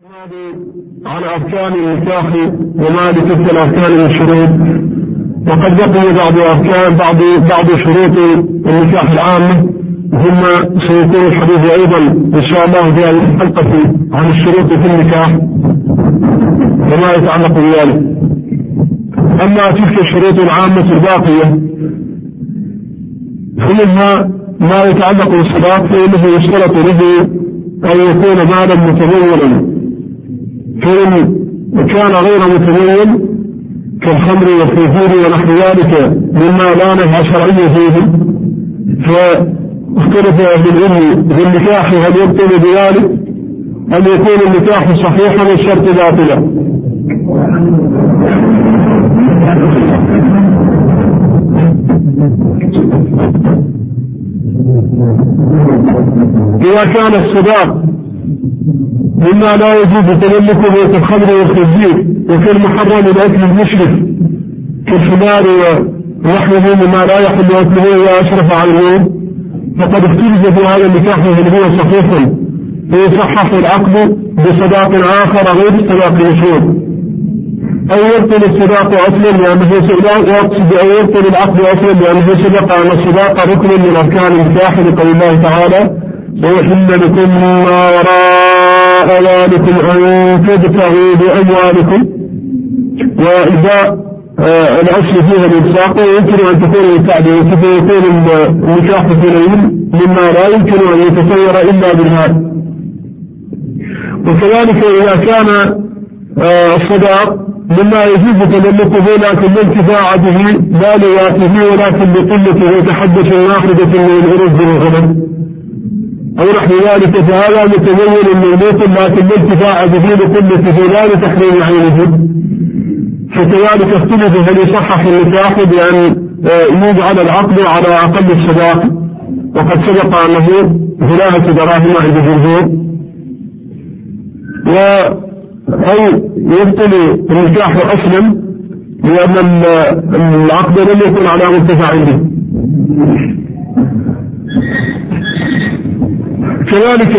على أركان النكاح وما لتلك الأركان من الشروط، وقد بقي بعض شروط النكاح العامة، ثم سيكون الحديث أيضا إن شاء الله في هذه الحلقة عن الشروط في النكاح وما يتعلق بذلك. أما تلك الشروط العامة الباقية فمنها ما يتعلق بالصلاة، فإنه يشترط له أن يكون مالا متمولا، فإن كان غير متمول كالخمر والخنزير ونحو ذلك مما لا نهى شرعي فيه، فاختلف أهل العلم في النكاح هل يبطل بذلك أن يكون النكاح صحيحا والشرط باطلا. إذا كان الصداق مما لا يجوز تملكه كالخمر والخنزير وكالمحرم الأكل المشرف كالحمار ونحوه مما لا يحل أكله إذا أشرف على اليوم، فقد اختلف في هذا النكاح هل هو صحيح ويصحح العقد بصداق آخر غير صداق المشروط، أو يبطل الصداق أصلا لأنه يقصد أو يبطل العقد أصلا لأنه سبق أن الصداق ركن من أركان النكاح لقول الله تعالى: ويحل لكم ما وراء ذلكم أن تبتغوا بأموالكم. وإذا الأصل فيها الإلصاق يمكن أن تكون التعديل، يكون النكاح في مما لا يمكن أن يتصور إلا بالمال. وكذلك إذا كان الصداق مما يجوز تملكه لكن الانتفاع به لا لذاته ولكن لقلته وتحدث واحدة من الأرز والغنم أو نحو ذلك، فهذا متمول مملوك لكن الانتفاع به لقلته لا لتحريم عينه. فكذلك اختلف هل يصحح النكاح بأن يجعل العقد على أقل الصداق، وقد سبق أنه 3 دراهم عند الجمهور، أو يبطل النكاح أصلا لأن العقد لم يكن على مرتفع به. كذلك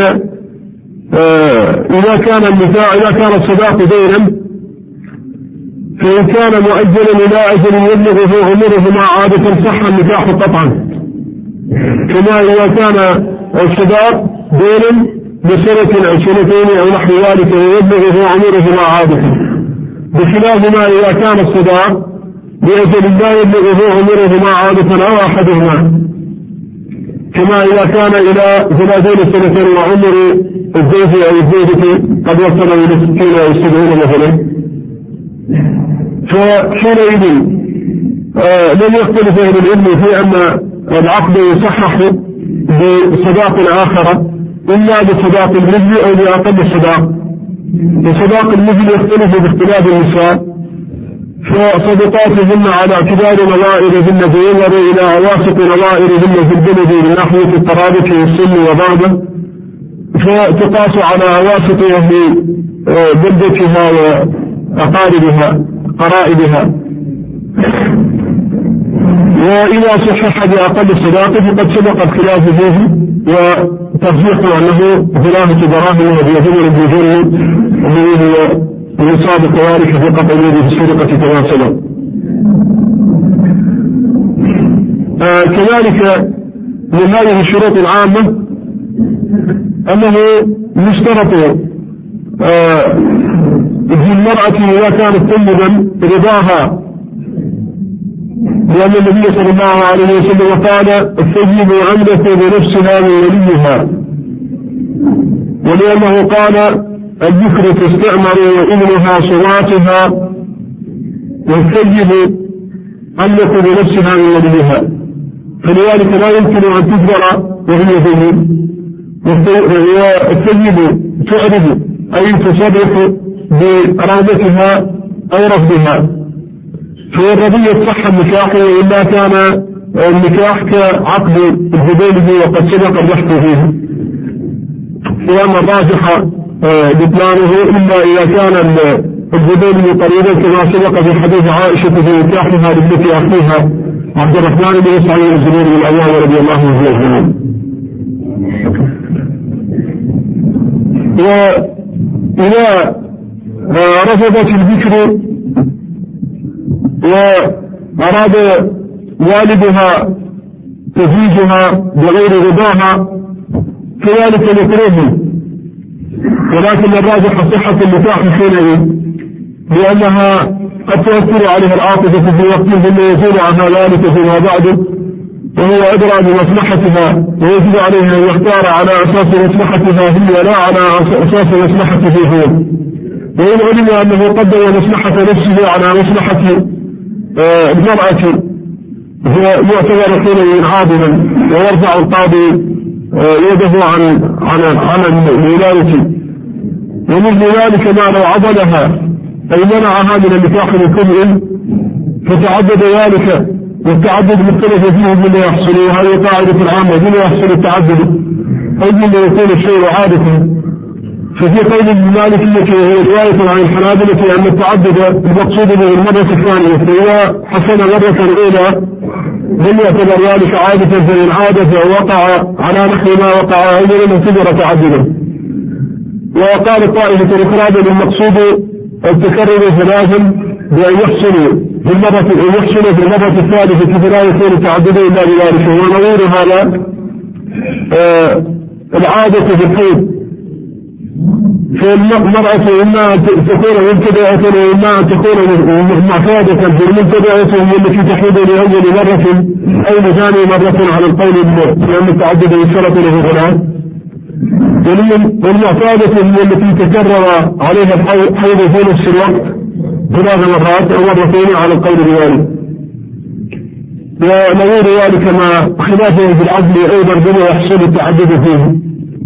إذا كان الصداق دينا، فإن كان مؤجلا إلى أجل يبلغ في عمره مع عادة صح النكاح قطعا، كما إذا كان الصداق دينا بسنة أو سنتين أو نحو ذلك ويبلغ في عمره مع عادة، بخلاف ما إذا كان الصداق بأجل لا يبلغ في عمره مع عادة أو أحدهما، كما إذا كان إلى 30 سنة وعمر الزوج أو الزوجة قد وصل إلى 60 أو 70 مثلا، فحينئذ لم يختلف أهل العلم في أن العقد يصحح بصداق آخر إلا بصداق المثل أو بأقل الصداق. وصداق المثل يختلف باختلاف النساء، فصدقاتهن على اعتبار نظائرهن فينظر إلى أواسط نظائرهن في البلد من ناحية القرابة والسن وبعده، فتقاس على أواسط أهل بلدتها وأقاربها قرائبها. وإذا صحح بأقل الصداق فقد سبق الخلاف فيه وترجيح أنه 3 دراهم وفي ثمن الجزر الذي هو يصاب كذلك في قطع اليد في السرقة كما سبق. كذلك من هذه الشروط العامة أنه يشترط في المرأة إذا كانت طيبا رضاها، لأن النبي صلى الله عليه وسلم قال: الثيب عملة بنفسها من وليها، ولأنه قال: الذكر تستعمر وإنها صواتها، والثيب عملة بنفسها من وليها، فلذلك لا يمكن أن تجبر وهي ثيب. والثيب تعرف أي تصرف برغبتها أو رفضها، فالرضية صح النكاح وإلا كان النكاح كعقد الهديل وقد سبق البحث فيه، لأن الراجح بطلانه إلا إذا كان الهديل قريبا كما سبق في حديث عائشة في نكاحها لابنة أخيها عبد الرحمن بن سعيد الزبير بن العوام رضي الله عنه أجمعين. إذا رفضت البكر وأراد والدها تزويجها بغير رضاها كذلك مكروه، ولكن الراجح صحة النكاح حينئذ لأنها قد تؤثر عليها العاطفة في وقت ثم يزول عنها ذلك فيما بعد، وهو أدرى بمصلحتها ويجب عليها أن يختار على أساس مصلحتها هي لا على أساس مصلحته هو. وإن علم أنه قدم مصلحة نفسه على مصلحة المرأة هو يعتبر حينئذ عادلا ويرفع القاضي يده عن الولاية. ومن ذلك ما لو عضلها أي منعها من النكاح لكل فتعدد ذلك، والتعدد مختلف فيه بما يحصل، وهذه قاعدة العامة بما يحصل التعدد أي بما يكون الشيء عادة. ففي قول المالكية وهي رواية عن الحنابلة أن التعدد المقصود به المرة الثانية، فإذا حصل مرة الأولى لم يعتبر ذلك عادة، فإن عاد فوقع على نحو ما وقع أيضا لم يعتبر تعددا. وقال الطائفة الأخرى بل المقصود التكرر ثلاثا بأن يحصل في المرة الثالثة فلا يكون تعددا إلا بذلك. ونظير هذا العادة في الحيض، فالمرأة إما أن تكون مبتدئة وإما أن تكون معتادة، فالمبتدئة هي التي تحيض لأول مرة أو لثاني مرة على القول لأن التعدد يشترط له غلام، والمعتادة هي التي تكرر عليها الحيض في نفس الوقت 3 مرات أو مرتين على القول بذلك. ونظير ذلك ما خلافه في العدل أيضا بما يحصل التعدد فيه.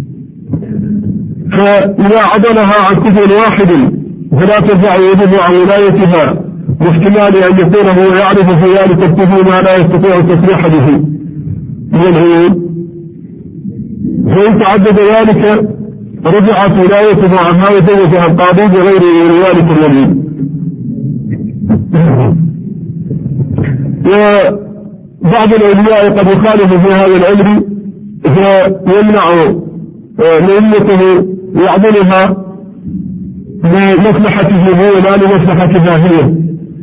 فإذا عدلها عن كفر واحد فلا ترجع يده عن ولايتها، واحتمال أن يكون هو يعرف في ذلك الكفر ما لا يستطيع التصريح به من العيون. فإن تعدد ذلك رجعت ولايتها عنها وزوجها القاضي بغير ذلك الولي. وبعض الأولياء قد يخالف في هذا الأمر فيمنع لأمته يعدلها لمصلحته هو لا لمصلحتها هي،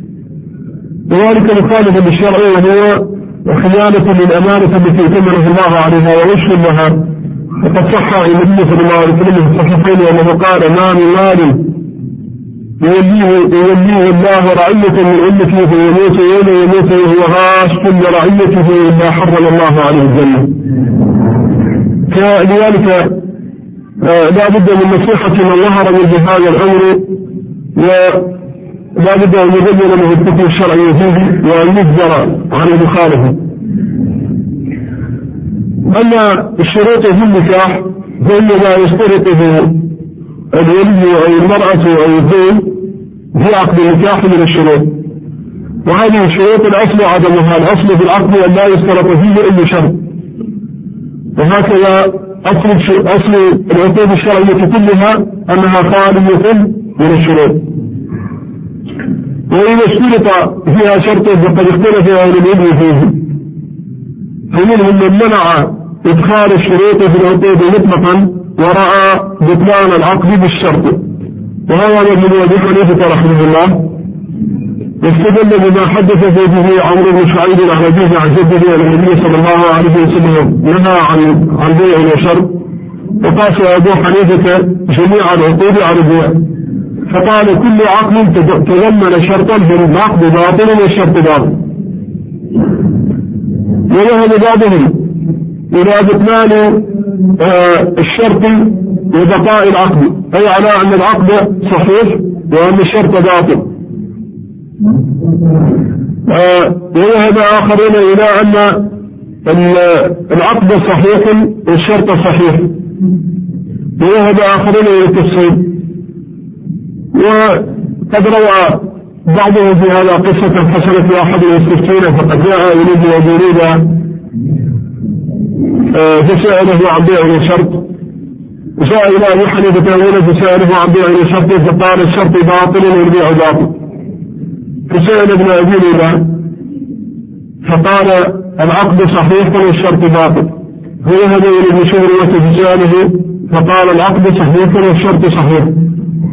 وذلك مخالف للشرع وهو خيانة للأمانة التي تمره الله عليها ويشهد لها. وقد صح النبي صلى الله عليه وسلم في الصحيحين أنه قال ما من مال يوليه الله رعية من أمته فيموت يوم يموت وهو غاش لرعيته إلا حرم الله عليه الجنة. فلذلك لا بد من نصيحة من ظهر من هذا الأمر، ولا بد أن يبين له الحكم الشرعي فيه وأن يجبر عن المخالفة. أما الشروط في النكاح فإنما يشترطه الولي أو المرأة أو الزوج في عقد النكاح من الشروط، وهذه الشروط الأصل عدمها. الأصل في العقد أن لا يشترط فيه أي شرط، وهكذا أصل العقود الشرعية كلها أنها خالية من الشروط. وإذا اشترط فيها شرط فقد اختلف أهل العلم فيه، فمنهم من منع إدخال الشروط في العقود مطلقا ورأى بطلان العقد بالشرط، وهذا من أبي حنيفة رحمه الله، واستدل بما حدث به عمرو بن شعيب عن أبيه عن جده أن النبي صلى الله عليه وسلم نهى عن بيع وشرط، وقاس أبو حنيفة جميع العقود على البيع، فقال كل عقد تضمن شرطا فالعقد باطل والشرط باطل. وذهب بعضهم إلى بطلان الشرط وبقاء العقد، أي على أن العقد صحيح وأن الشرط باطل. وذهب آخرون إلى أن العقد صحيح والشرط صحيح، وذهب آخرون إلى التفصيل. وقد روى بعضهم في هذا قصة حصلت لأحد المستفتين فقد جاء إليه وجريد فسأله عن بيع وشرط، وجاء إلى أبي حنيفة فسأله عن بيع وشرط فقال الشرط باطل والبيع باطل. فسأل ابن أبي ليلى فقال العقد صحيح والشرط باطل. فذهب إلى ابن شهر فسأله فقال العقد صحيح والشرط صحيح.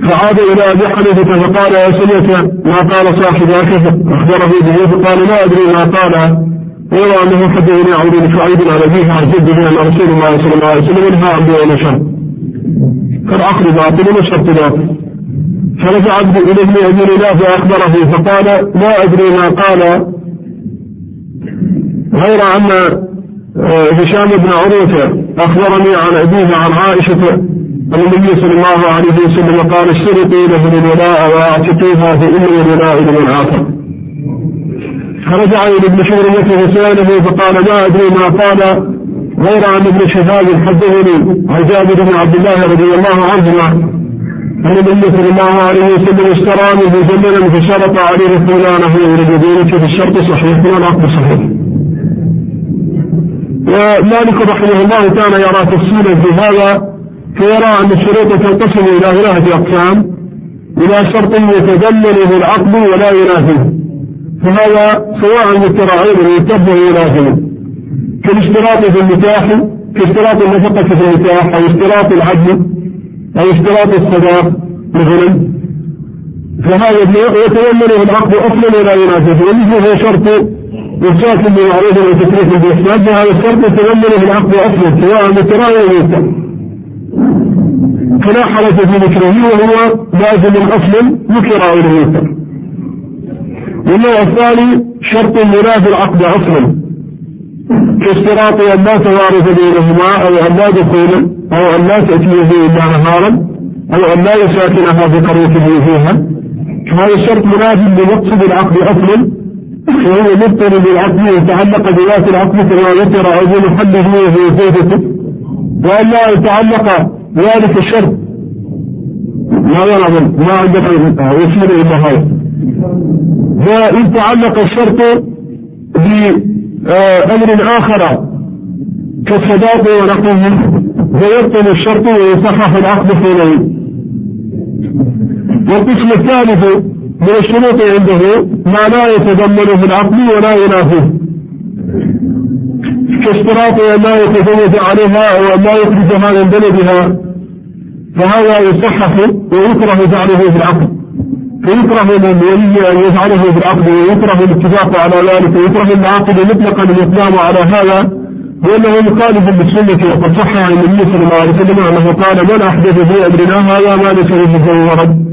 فعاد إلى أبي حنيفة فقال يا سمعت ما قال صاحبك أخبره به فقال لا أدري ما قال ويرى أنه حدثني عمرو بن شعيب على أبيه عن جده أن رسول الله صلى الله عليه وسلم نهى عن بيع شرط فالعقد باطل والشرط باطل. فرجع عبد إلى ابن أبي ليلى فأخبره فقال لا أدري ما قال غير أن هشام بن عروة أخبرني عن أبيه عن عائشة أن النبي صلى الله عليه وسلم قال اشترطوا له الولاء واعتقوها فإن الولاء لمن عاقب. فرجع إلى ابن شهرمة فسأله فقال ما أدري ما قال غير أن ابن شهاب حدثني عن جابر بن عبد الله رضي الله عنهما أن النبي صلى الله عليه وسلم اشتراني بجمل فشرط عليه فلانه يريد في الشرط صحيح والعقد صحيح. ومالك رحمه الله كان يرى تفصيلا في هذا فيرى أن الشروط تنقسم إلى 3 أقسام إلى شرط يتضمنه العقد ولا ينافيه فهذا سواء متراعين يتبه ينافيه كالاشتراط في النكاح كاشتراط النفقة في النكاح أو اشتراط العدل أو اشتراط الصداق مثلا فهذا يتضمنه العقد أصلا ولا ينافيه ومثله شرط إرشاد بالمعروف والتكليف بالإحسان فهذا الشرط يتضمنه العقد أصلا سواء متراعين يتبه فلا حرج في ذكره وهو لازم أصل ذكر أو لم يذكر. والنوع الثاني شرط منافي العقد أصلا كاشتراط أن لا توارث بينهما أو أن لا دخول أو أن لا تأتيه إلا نهارا أو أن لا يساكنها في قريته فيها فهذا الشرط منافي لمقصد العقد أصلا وهو مبطل بالعقد يتعلق بذات العقد كما ذكر أو محله وفي زوجته وأن لا يتعلق ذلك الشرط ما عندنا يصير إلا هذا وإن تعلق الشرط بأمر آخر كالصداق ونحوه فيبطل الشرط ويصحح العقد حينئذ. والقسم الثالث من الشروط عنده ما لا يتضمنه العقد ولا ينافيه كاشتراط أن لا يتزوج عليها أو أن لا يخرجها من بلدها فهذا يصحح ويكره جعله في العقد فيكره من ولي أن يجعله بالعقد ويكره الاتفاق على ذلك ويكره العاقد مطلقا الإسلام على هذا لأنه مخالف بالسنة وقد صح عن النبي صلى الله عليه وسلم أنه قال من أحدث في أمرنا هذا ما ليس به فهو رد.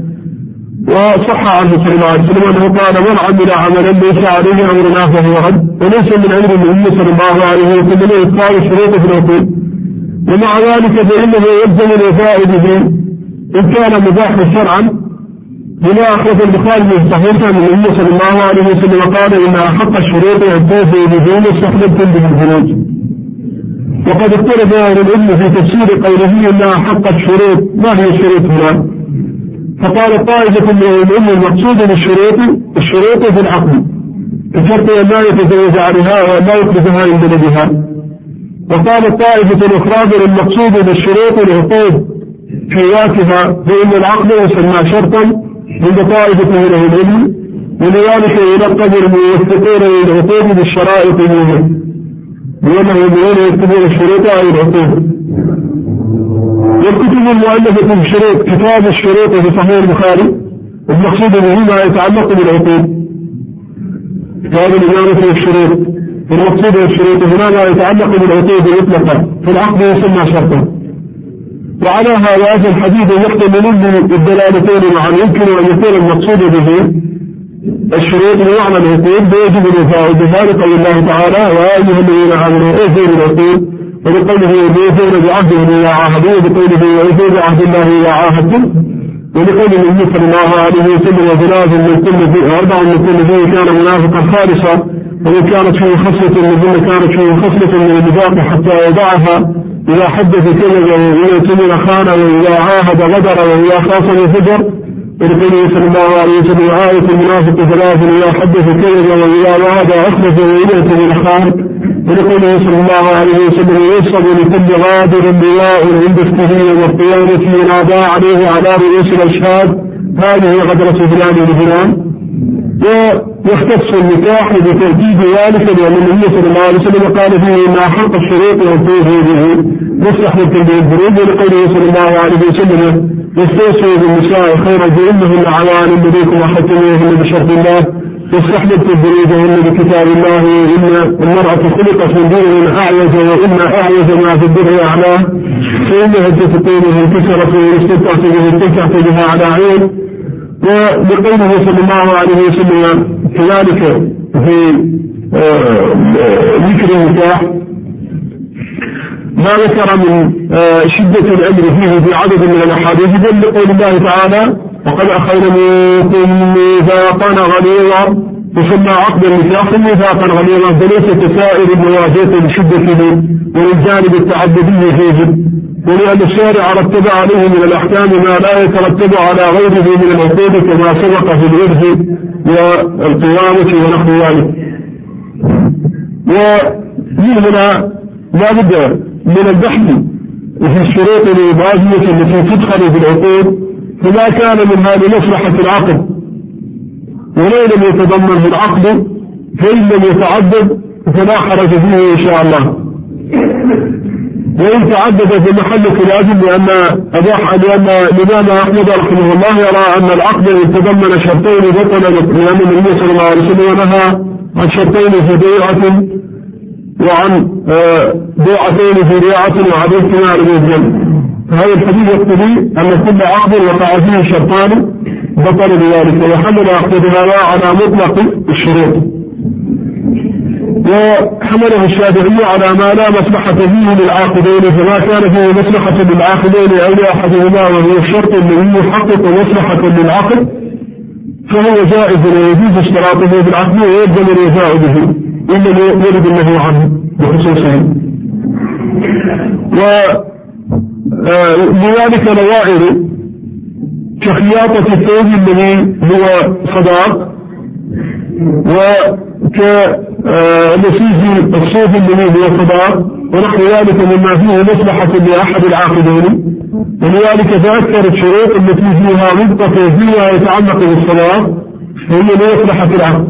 وصح عنه صلى الله عليه وسلم أنه قال من عمل عملا ليس عليه أمرنا فهو رد وليس من أمر النبي صلى الله عليه وسلم إبطال الشروط في العقود ومع ذلك فإنه يلزم الوفاء به إن كان مباحا شرعا لما أخرج البخاري من صحيح عن النبي صلى الله عليه وسلم قال إن أحق الشروط أن توفي بدون استحللتم به الخروج. وقد اختلف أهل العلم في تفسير قوله إن أحق الشروط ما هي الشروط هنا فقال طائفة من العلم المقصود بالشروط في العقد بشرط أن لا يتزوج عليها وأن لا يخرجها من بلدها. وقال طائفة الأخرى المقصود بالشروط العقود في ذاتها فإن العقد يسمى شرطا عند طائفة من أهل العلم ولذلك يلقب الموثقون للعقود بالشرائط منه لأنهم يقولون يكتبون الشروط أو العقود. والكتب المؤلفة في الشروط كتاب الشروط في صحيح البخاري المقصود به ما يتعلق بالعقود كتاب الإمامة في الشروط المقصود بالشروط هنا ما يتعلق بالعقود مطلقا فالعقد يسمى شرطا. وعلى هذا فالحديث يحتمل الدلالتين معا يمكن أن يكون المقصود به الشروط بمعنى العقود فيجب الوفاء بذلك قول الله تعالى يا أيها الذين آمنوا أوفوا بالعقود وبقوله يوفون بعهده إذا عاهدوا وبقوله يوفوا بعهد الله إذا عاهدتم ولقول النبي صلى الله عليه وسلم وثلاث من كل فيه أربع من كل فيه كان منافقا خالصا ومن كانت فيه خصلة منهن كانت فيه خصلة من النفاق حتى يدعها إذا حدث كذب وإذا اؤتمن خان وإذا عاهد غدر وإذا خاصم فجر ولقوله صلى الله عليه وسلم آية المنافق ثلاث إذا حدث كذب وإذا وعد أخلف وإذا اؤتمن خان ولقوله صلى الله عليه وسلم يصب لكل غادر لواء عند السهيل والقيامة ينادى عليه على رؤوس الأشهاد هذه غدرة فلان لفلان. ويختص النكاح بتأكيد ذلك لأن النبي صلى الله عليه وسلم قال فيه إن أحق الشروط والفوز به مستحلة به الفروج ولقوله صلى الله عليه وسلم واستوصوا بالنساء خيرا فإنهن عوان لديكم وحكموهن بشرط الله واستحللتم بنودهن بكتاب الله إن المرأة خلقت من دين أعوج وإن أعوج ما في الدنيا أعلاه فإنها تتقينه انكسرت واستمتعت به استمتعت بها على عين. وبقوله صلى الله عليه وسلم كذلك في ذكر النكاح ما ذكر من شدة الأمر فيه في عدد من الأحاديث بل لقول الله تعالى وقد أخذنا منكم ميثاقا غليظا يسمى عقد النكاح ميثاقا غليظا فليس كسائر المواثيق لشدته وللجانب التعبدي فيه ولأن الشارع رتب عليه من الأحكام ما لا يترتب على غيره من العقود كما سبق في الإرث والقوامة ونحو ذلك. ومن هنا لا بد من البحث في الشروط الإضافية التي تدخل في العقود فما كان منها لمصلحة العقد ولو لم يتضمن العقد فإن لم يتعدد فلا حرج فيه إن شاء الله. وإن تعدد في محل خلاف لأن الإمام أحمد رحمه الله يرى أن العقد يتضمن شرطين بطل لأن النبي صلى الله عليه وسلم نهى عن شرطين في بيعة وعن بيعتين في بيعة وعن اجتماع بالجنة. فهذا الحديث يقتضي أن كل عقد وقع فيه شرطان بطل بذلك وحمل عقدها على مطلق الشروط. وحمله الشافعي على ما لا مصلحة فيه للعاقدين فما كان فيه مصلحة للعاقدين أو لأحدهما وهو الشرط الذي يحقق مصلحة للعقد فهو جائز ويجوز اشتراطه بالعقد ويلزم الوفاء به إلا يرد النهي عنه بخصوصه. ولذلك نوائر كخياطة الثوب الذي هو صداق وكنسيج الصوف الذي هو صداق ونحو ذلك مما فيه مصلحة لأحد العاقدين. ولذلك تأثر الشروط التي فيها مدقة فيما يتعلق بالصداق وهي لمصلحة العقد.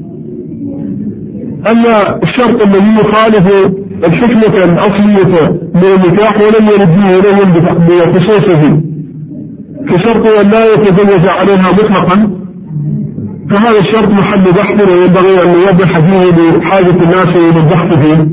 أما الشرط الذي يخالف الحكمة الأصلية من النكاح ولم يرد فيه لهم بخصوصه كشرط أن لا يتزوج عليها مطلقا فهذا الشرط محل بحث وينبغي أن يوضح فيه بحاجة الناس إلى البحث فيه.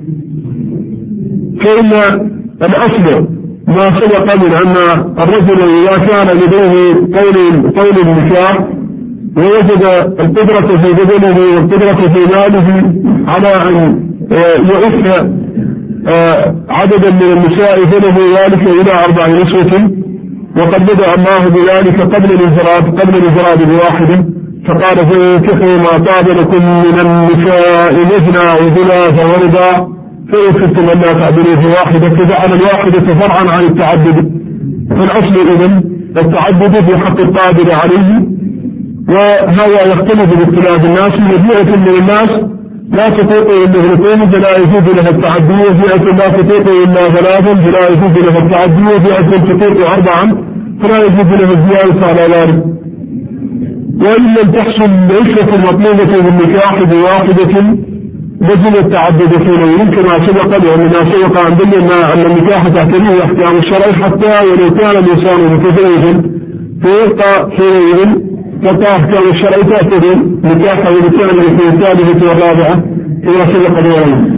فإن الأصل ما سبق من أن الرجل إذا كان لديه قول النكاح ووجد القدرة في بدنه والقدرة في ماله على أن يؤث عددا من النساء فله ذلك إلى 4 نسوة وقد بدأ الله بذلك قبل الانفراد بواحد فقال فانكحوا ما طاب لكم من النساء مثنى وثلاث ورباع فإن خفتم ألا تعدلوا في واحدة فجعل الواحدة فرعا عن التعدد. فالأصل إذن التعدد في حق القادر عليه وهذا يختلف باختلاف الناس. فئة من الناس لا تطيق إلا 2 فلا يجوز لها التعدي وفئة لا تطيق إلا 3 فلا يجوز لها التعدي وفئة تطيق 4 فلا يجوز لها الزيادة على ذلك. وإن لم تحصل العشرة المطلوبة بالنكاح بواحدة لزم التعدد حينئذ كما سبق لأن ما سبق عن بينا أن النكاح تحتمل أحكام الشرع حتى ولو كان الإنسان متزوجا فيبقى حينئذ تبقى أحكام الشرع تعتبر نكاحه بتعمل في الثالثة والرابعة كما سبق لنا.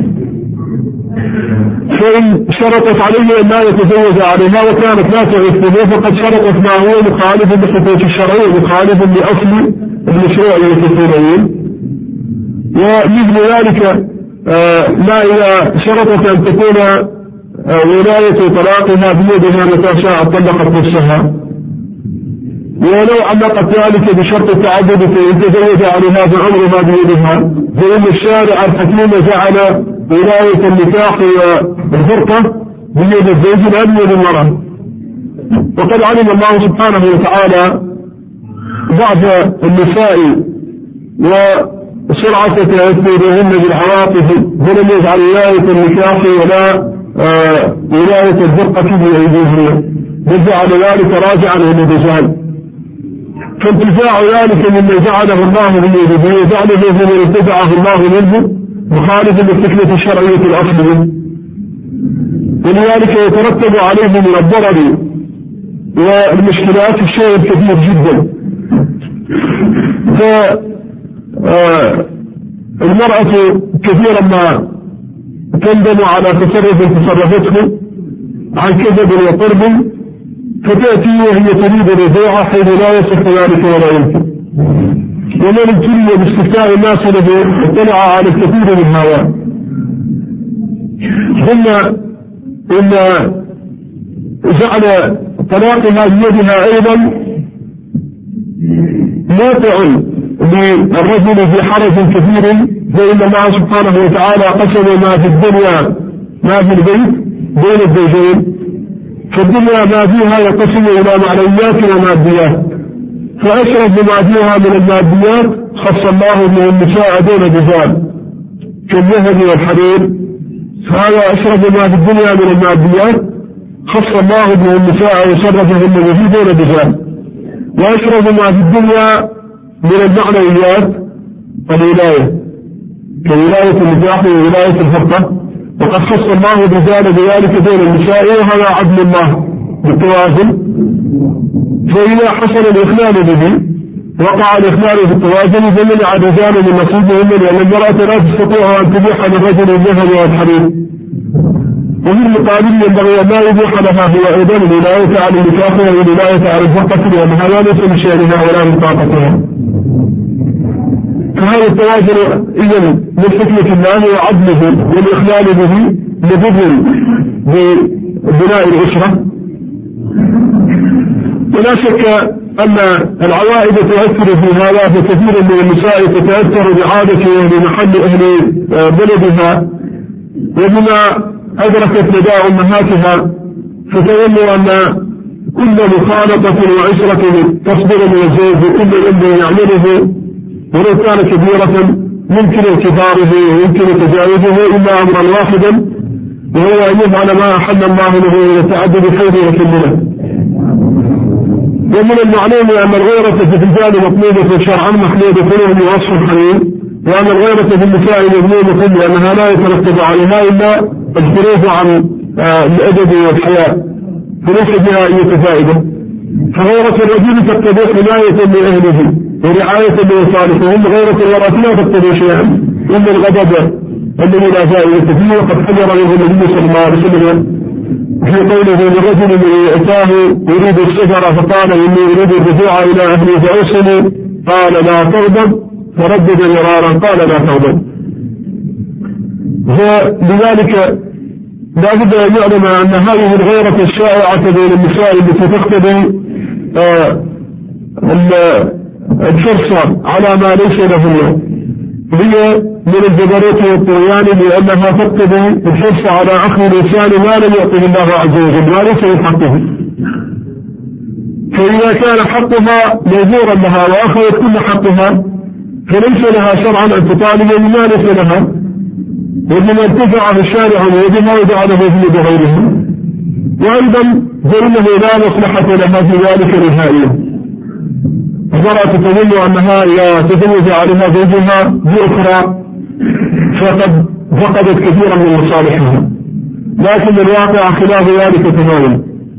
فإن شرطت عليه أن لا يتزوج عليها وكانت لا تعرف به فقد شرطت ما هو مخالف لحقوق الشرع ومخالف لأصل المشروعية الدينية. ومثل ذلك لا إذا شرطت أن تكون ولاية طلاقها بيدها متى شاء طلقت نفسها ولو علقت ذلك بشرط التعدد فإن تزوج عليها بعمر ما بيدها فإن الشارع الحكيم جعل ولاية النكاح والفرقة بيد الزوج لا بيد المرأة. وقد علم الله سبحانه وتعالى ضعف النساء وسرعة تأثيرهن بالعواطف فلم يجعل ولاية النكاح ولا ولاية الفرقة بأيديهن بل جعل ذلك راجعا للرجال. فانتزاع ذلك مما جعله الله بيده وجعله ممن انتزعه الله منه مخالف للفكرة الشرعية الأصلية. ولذلك يترتب عليه من الضرر والمشكلات الشيء الكثير جدا. فالمرأة كثيرا ما تندم على تصرف تصرفته عن كذب وقرب، فتأتي وهي تريد الرضاعة حيث لا يصح ذلك ولا يمكن. ومن ابتلي باستفتاء الناس له اطلع على الكثير من هذا. ثم إن جعل طلاقها بيدها أيضا موقع للرجل في حرج كثير، فإن الله سبحانه وتعالى قسم ما في الدنيا ما في البيت بين الزوجين، فالدنيا ما فيها يقسم إلى معنويات وماديات، فأشرف بما فيها من الماديات خص الله به النساء دون الرجال كالذهب والحرير، فهذا أشرف بما في الدنيا من الماديات خص الله به النساء وشرفهن به دون الرجال. وأشرف بما في الدنيا من المعنويات الولاية كولاية النكاح وولاية الفرقة، وقد خص الله الرجال بذلك دون النساء، وهذا عدل الله بالتوازن. فإذا حصل الإخلال به وقع الإخلال بالتوازن فمنع الرجال من نصيبهم، لأن المرأة لا تستطيع أن تبيح للرجل الذهب والحرير، وفي المقابل ينبغي أن لا يبيح لها هي أيضا الولاية على النكاح والولاية على الفرقة، لأن هذا ليس من شأنها ولا من طاقتها. فهذا التوازن إذن من حكمة الله وعدله والإخلال به لبذل ببناء الأسرة. ولا شك أن العوائد تؤثر في هذا، فكثير من النساء تتأثر بعادة لمحل أهل بلدها وبما أدركت لدى أمهاتها، فتظن أن كل مخالطة وعشرة تصدر من الزوج وكل أمر يعمله ولو كان كبيرة يمكن اعتباره ويمكن تجاوزه إلا أمرا واحدا، وهو أن يفعل ما أحل الله له من التعدد خير وكلنا. ومن المعلوم أن الغيرة في الرجال مطلوبة شرعا محمودة له بوصف حليم، وأن الغيرة في النساء مذمومة لأنها لا يترتب عليها إلا الخروج عن الأدب والحياء، فليس بها أي فائدة. فغيرة الرجل تقتضي حماية لأهله ورعاية لمصالحهم، غيرة المرأة لا تقتضي شيئا إلا الغضب الذي لا فائدة فيه. وقد حذر منه النبي صلى الله عليه وسلم في قوله للرجل أتاه يريد السفر فقال إني أريد الرجوع إلى أهلي فأوصني، قال لا تغضب، فردد مرارا قال لا تغضب. فلذلك لا بد أن يعلم أن هذه الغيرة الشائعة بين النساء التي تقتضي الحرص على ما ليس لهن هي من الجبروت والطغيان، لأنها تقتضي الحرص على أخذ الإنسان ما لم يعطه الله عز وجل وليس من حقه. فإذا كان حقها موزورا لها وأخذت كل حقها فليس لها شرعا أن تطالب بما ليس لها، وبما ارتفع في الشارع وبما وجعله في يد غيره. وأيضا فإنه لا مصلحة لها في ذلك نهائيا. المرأة تظن أنها إذا تزوج عليها زوجها بأخرى فقد فقدت كثيرا من مصالحها، لكن الواقع خلاف ذلك تماما.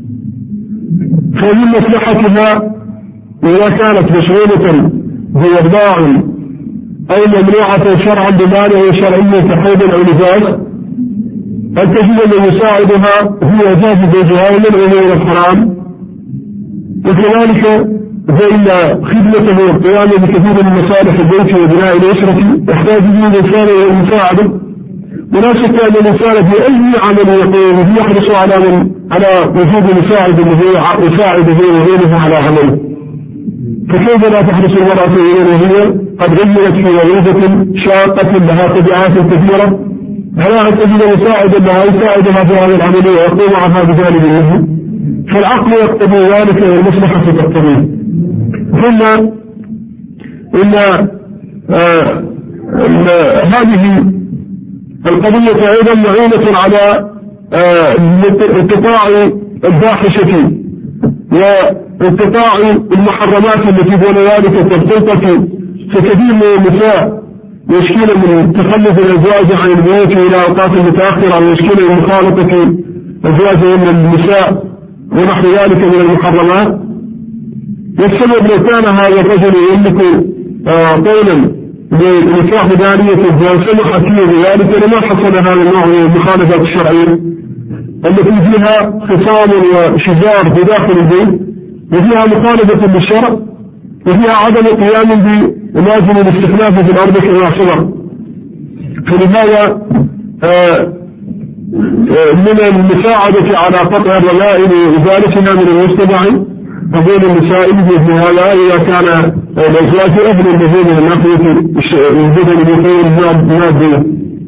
فمن مصلحتها إذا كانت مشغولة بإرضاع أو ممنوعة شرعا بمانع شرعي كحيض أو نفاس أن تجد من يساعدها في إعجاز زوجها ومنعه من الحرام. وكذلك فإن خدمته والقيام بكثير من مصالح البيت وبناء الأسرة يحتاج به الإنسان إلى المساعدة. ولا شك أن الإنسان في أي عمل يقوم به يحرص على وجود مساعد له يساعده وغيره على عمله. فكيف لا تحرص المرأة وهي قد غيرت في وظيفة شاقة لها تبعات كثيرة على أن تجد مساعدا لها يساعدها في هذه العملية ويقوم معها بجانب منه؟ فالعقل يقتضي ذلك والمصلحة تقتضيه. ثم إن هذه القضية أيضا معينة على انقطاع الفاحشة وانقطاع المحرمات التي دون ذلك كالخلطة. فكثير من النساء يشكين من تخلف الأزواج عن البيوت إلى أوقات متأخرة، ويشكين من مخالطة أزواجهن النساء ونحو ذلك من المحرمات. والسبب لو كان هذا الرجل يملك قولا بنكاح داريته وسمح فيه بذلك لما حصل هذا النوع من المخالفات الشرعية التي فيها خصام وشجار في داخل البيت وفيها مخالفة للشرع وفيها عدم قيام بلازم الاستخلاف في الأرض كما سبق. فلهذا من المساعدة على قطع الرذائل وإزالتها من المجتمع قبول النسائل بإذن هذا إذا كان الأزواج أهل النزول من ناحية البدن بخير المادية.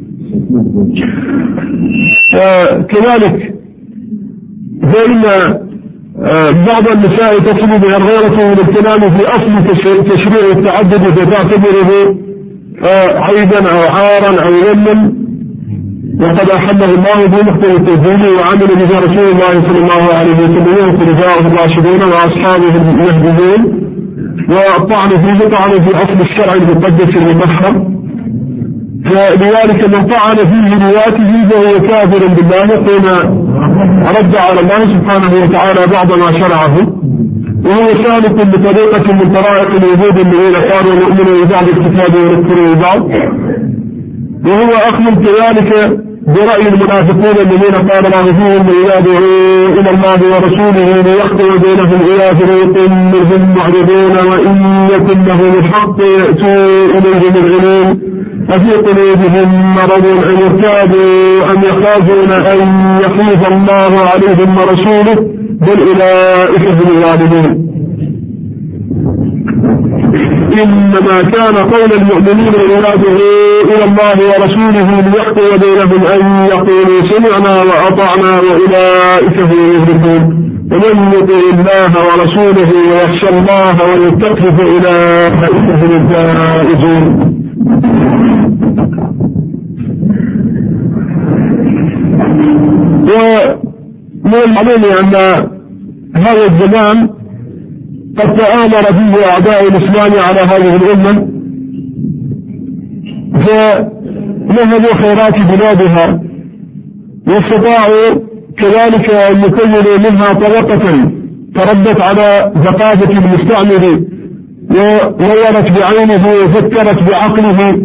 كذلك فإن بعض النساء تصل بها الغيرة والابتلام في أصل تشريع التعدد فتعتبره عيبا أو عارا أو ذما، وقد أحله الله بمختلف التنزيل وعمل به رسول الله صلى الله عليه وسلم وخلفاؤه الراشدون وأصحابه المهديين، والطعن فيه طعن في أصل الشرع المقدس المطهر. فلذلك من طعن فيه رواته فهو كافر بالله حين رد على الله سبحانه وتعالى بعض ما شرعه، وهو سالك بطريقة من طرائق الوجود الذين قالوا نؤمن ببعض الكتاب ونكفر ببعض، وهو أخذ كذلك برأي المنافقين الذين قال الله فيهم يدعوا إلى الله ورسوله ليحكم بينهم إلى فريق منهم معرضون وإن يكن لهم الحق يأتوا إليه مذعنون أفي قلوبهم مرض أن يرتابوا أم يخافون أن يحيف الله عليهم ورسوله بل أولئك هم الظالمون. إنما كان قول المؤمنين ينادوا إلى الله ورسوله ليحكم بينهم أن يقولوا سمعنا وأطعنا وأولئك هم المفلحون. ومن يطع الله ورسوله ويخشى الله ويتقي فأولئك هم الفائزون. ومن المعلوم أن هذا الزمان قد تآمر فيه أعداء الإسلام على هذه الأمة، فنهبوا خيرات بلادها واستطاعوا كذلك أن يكونوا منها طبقة تربت على ثقافة المستعمر ونورت بعينه وفكرت بعقله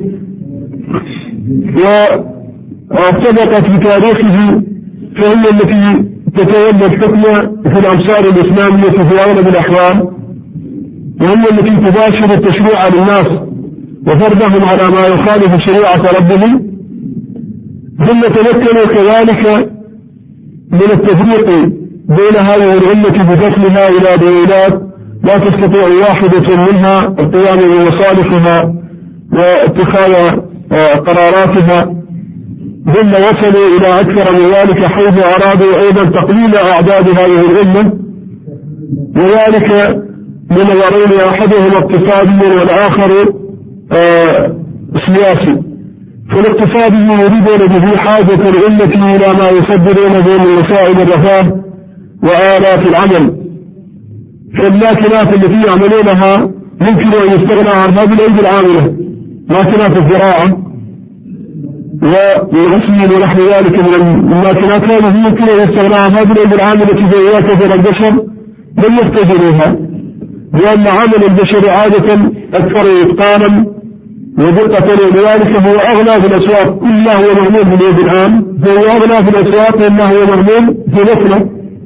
وارتبطت بتاريخه، فهي التي تتولى الحكم في الأمصار الإسلامية في أغلب الأحوال، وهي التي تباشر التشريع للناس وفرضهم على ما يخالف شريعة ربهم. ثم تمكنوا كذلك من التفريق بين هذه الأمة بفصلها إلى دولات لا تستطيع واحدة منها القيام بمصالحها واتخاذ قراراتها، ثم وصلوا إلى أكثر من ذلك حيث أرادوا أيضا تقليل أعداد هذه الأمة، وذلك لنظرين أحدهما اقتصادي والآخر سياسي. فالاقتصادي يريدون به حاجة الأمة إلى ما يصدرون به من وسائل الرفاه وآلات العمل، فالماكينات التي يعملونها يمكن أن يستغنى عن هذه الأيدي العاملة، ماكينات الزراعة والغسل ونحو ذلك من الماكينات هذه يمكن أن يستغنى عن هذه الأيدي العاملة زي كثير البشر لم يحتاجونها، لأن عمل البشر عادة أكثر إتقانا ودقة، ولذلك هو أغلى في الأسواق إلا هو مغمول في اليد الآن، فهو أغلى في الأسواق إلا هو مغمول في نفسه.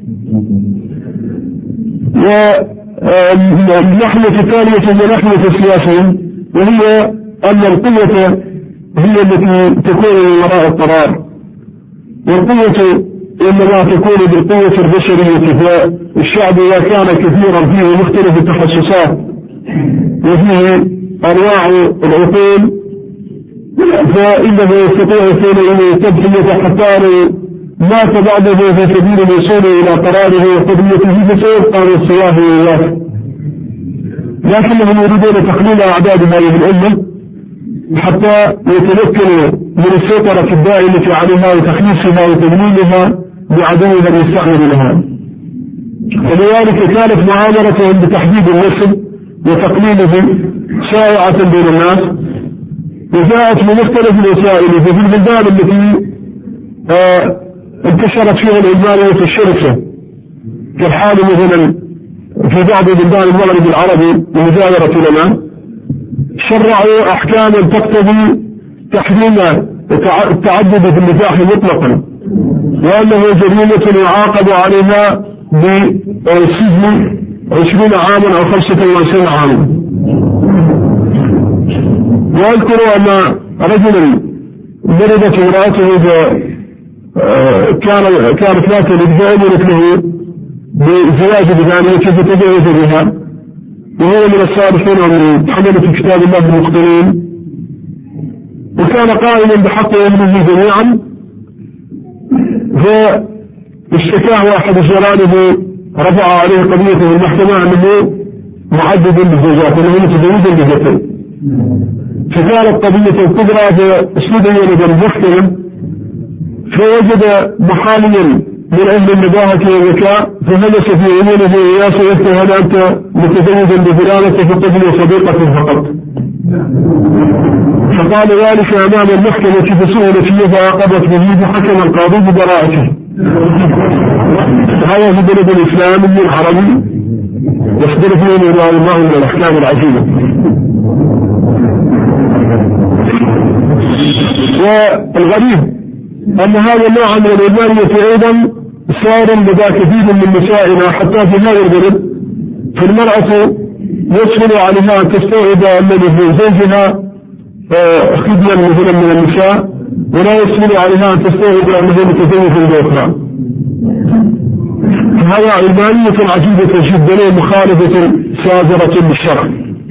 والنحلة الثانية هي نحلة السياسيين، وهي أن القوة هي التي تكون من وراء القرار، والقوة إنما تكون بالقوة البشرية. فالشعب إذا كان كثيرا فيه مختلف التخصصات وفيه أنواع العقول فإنه يستطيع حينئذ التضحية حتى لو مات بعضه في سبيل الوصول إلى قراره وقضيته فسيبقى بالصياح والوافق، لكنهم يريدون تقليل أعداد هذه الأمة حتى يتمكنوا من السيطرة الدائمة عليها وتخليصها وتذليلها بعدوها المستعمر لها. فلذلك كانت معاملتهم بتحديد النسل وتقليله شائعة بين الناس، وجاءت بمختلف الوسائل. ففي البلدان التي انتشرت فيها العلمانية الشرسة كالحال مثلا في بعض بلدان المغرب العربي بمجاورة لنا شرعوا أحكاما تقتضي تحريم التعدد في النكاح مطلقا، وأنه جريمة يعاقب عليها بالسجن 20 عاما أو 25 عاما. وأذكر أن رجلا ضربت امرأته كانت لا تلد فأمرت له بزواج بثانية فتزوج بها، وهو من الصالحين ومن حملة كتاب الله المقتنين، وكان قائما بحق أهله جميعا. فاشتكاه واحد جيرانه رفع عليه قضية في المحكمة أنه معدد بالزوجات وأنه متزوج بزوجتين، فكانت قضية كبرى فاستدعي لدى المحكمة فوجد محاميا من أهل النباهة والذكاء فهمس في يمينه وياسر يقول هل أنت متزوجا بفلانة فقبل صديقة فقط، فقال ذلك أمام المحكمة فسئل فيه فعاقبت به فحكم القاضي ببراءته. هذا في بلد الإسلام العربي يصدر فيه الله من الأحكام العجيبة. والغريب أن هذا النوع من الإيمانية أيضا صار لدى كثير من نسائنا حتى في هذا البلد، فالمرأة يسهل عليها أن تستوعب الذي في زوجها خدما مثلا من النساء، ولا يسهل عليها أن تستوعب أنه متزوج بأخرى. هذا علمانية عجيبة جدا ومخالفة صادرة للشرع.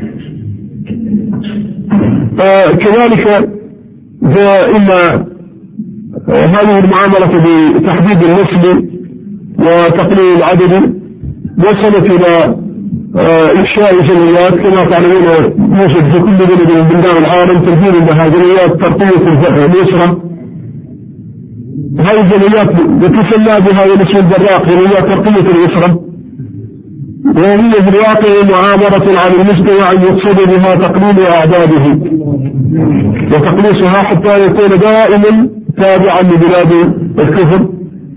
كذلك فإن هذه المعاملة بتحديد النسل وتقليل العدد وصلت إلى إنشاء جمعيات كما تعلمون يوجد في كل بلد من بلدان العالم تنفيذ لها جمعيات ترقية الأسرة. هذه الجمعيات تسمى بها ونسم البراق جمعيات ترقية الأسرة، وهي في الواقع معاملة على المجتمع يقصد بها تقليل أعداده وتقليصها حتى يكون دائما تابعا لبلاد الكفر،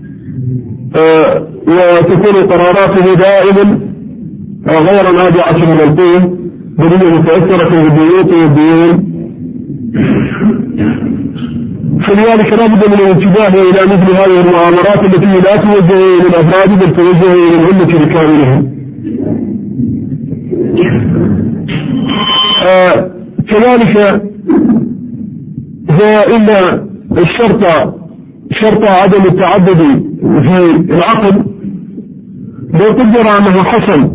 وتكون قراراته دائما غير نابعة من القوة بل هي متأثرة بالبيوت والديون. فلذلك لا بد من الانتباه إلى مثل هذه المؤامرات التي لا توجه إلى الأفراد بل توجه إلى الأمة بكاملها. كذلك فإن شرط عدم التعدد في العقد لو قدر أنه حصل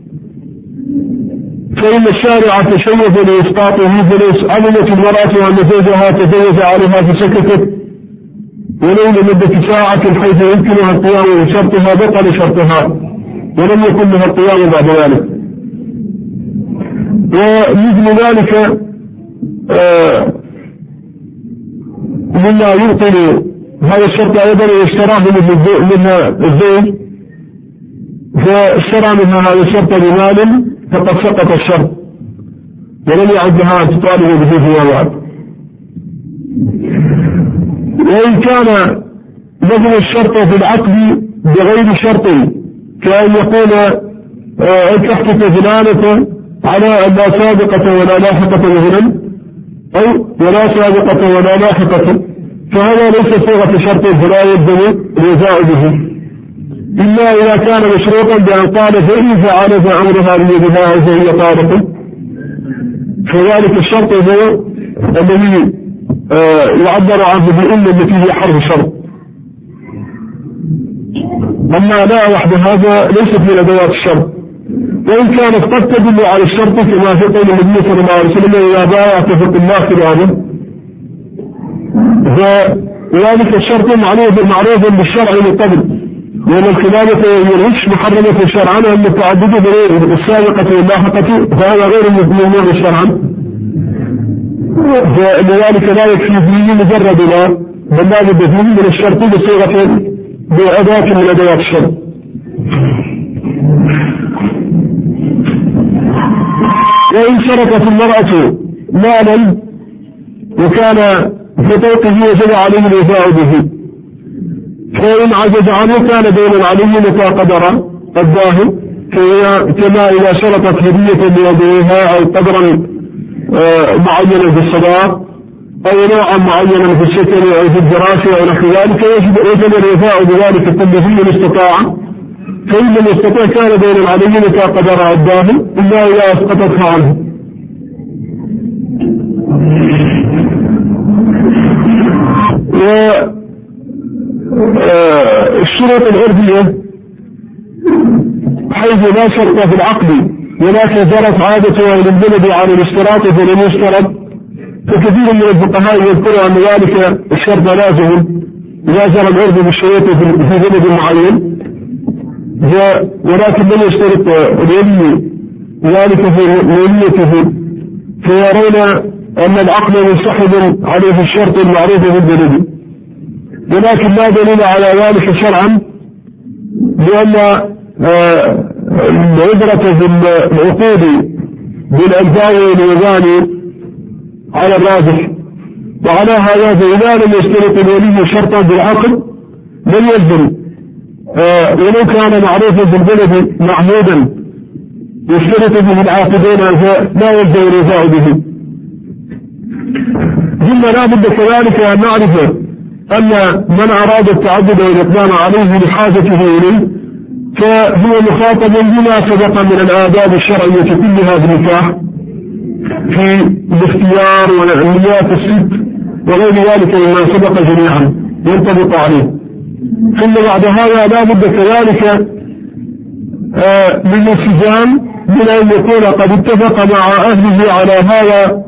فإن الشارع تشوف لإسقاطه فليس علمت المرأة أن زوجها تزوج عليها فسكتت ولو لمدة ساعة حيث يمكنها القيام بشرطها بطل شرطها ولم يكن لها القيام بعد ذلك. ومثل ذلك مما يبطل هذا الشرط أيضا اشتراه منها الزوج فاشترى منها هذا الشرط بمال فقد سقط الشرط ولم يعدها أن تطالب به فيما بعد. وإن كان نظم الشرط في العقد بغير شرط كأن يقول أنكحت فلانة على أن لا سابقة ولا لاحقة مثلا أو ولا سابقة ولا لاحقة، فهذا ليس صيغة شرط فلا يلزم الوفاء به إلا إذا كان مشروطا بأن قال فإن فعل فأمرها بها فهي طالق، فذلك الشرط هو الذي يعبر عنه بالإن التي هي حرف شرط. أما لا وحد هذا ليست من أدوات الشرط، وإن كانت قد تدل على الشرط كما في قول النبي صلى الله عليه وسلم إذا بايعت فقل كرامه، وذلك الشرط معروف بالشرع من قبل، وأن الخلافة والغش محرمة شرعا المتعدد بالسابقة واللاحقة فهذا غير ممنوع شرعا، فلذلك لا يكفي فيه مجرد لا بل لا بد فيه من الشرط بصيغة بأداة من أدوات الشرط. وإن شركت المرأة مالا وكان في طوقه وجب عليه الوفاء به، فإن عجز عنه كان دين عليه متى قدر الداهن، كما إذا شرطت هدية لأبوها أو قدرا معينا في الصداق أو نوعا معينا في السكن أو في الدراسة أو نحو ذلك، يجب الوفاء بذلك كله من استطاع، فإن لم يستطع كان بين العليين قدر الداهن إلا إذا أسقطتها عنه. والشروط العرفية حيث لا شرط في العقد ولكن جرت عادته للبلد على الاشتراط فلم يشترط، فكثير من الفقهاء يذكروا أن ذلك الشرط لازم إذا جرى العرف بالشروط في بلد معين، ولكن لم يشترط الولي ذلك في وليته، فيرون أن العقد منسحب عليه الشرط المعروف في البلد، ولكن لا دليل على ذلك شرعا، لأن العبرة في العقود بالألفاظ والمباني على الراجح، وعلى هذا فإذا لم يشترط الولي شرطا بالعقد لم يلزم، ولو كان معروفا في البلد معهودا يشترط به العاقدون فلا يلزم الوفاء به. ثم لا بد كذلك أن نعرف أن من أراد التعدد والإقدام عليه لحاجته إليه فهو مخاطب بما سبق من الآداب الشرعية كلها في النكاح، في الاختيار والعمليات الست وغير ذلك مما سبق جميعا ينطبق عليه. ثم بعد هذا لا بد كذلك من الالتزام من أن يكون قد اتفق مع أهله على هذا،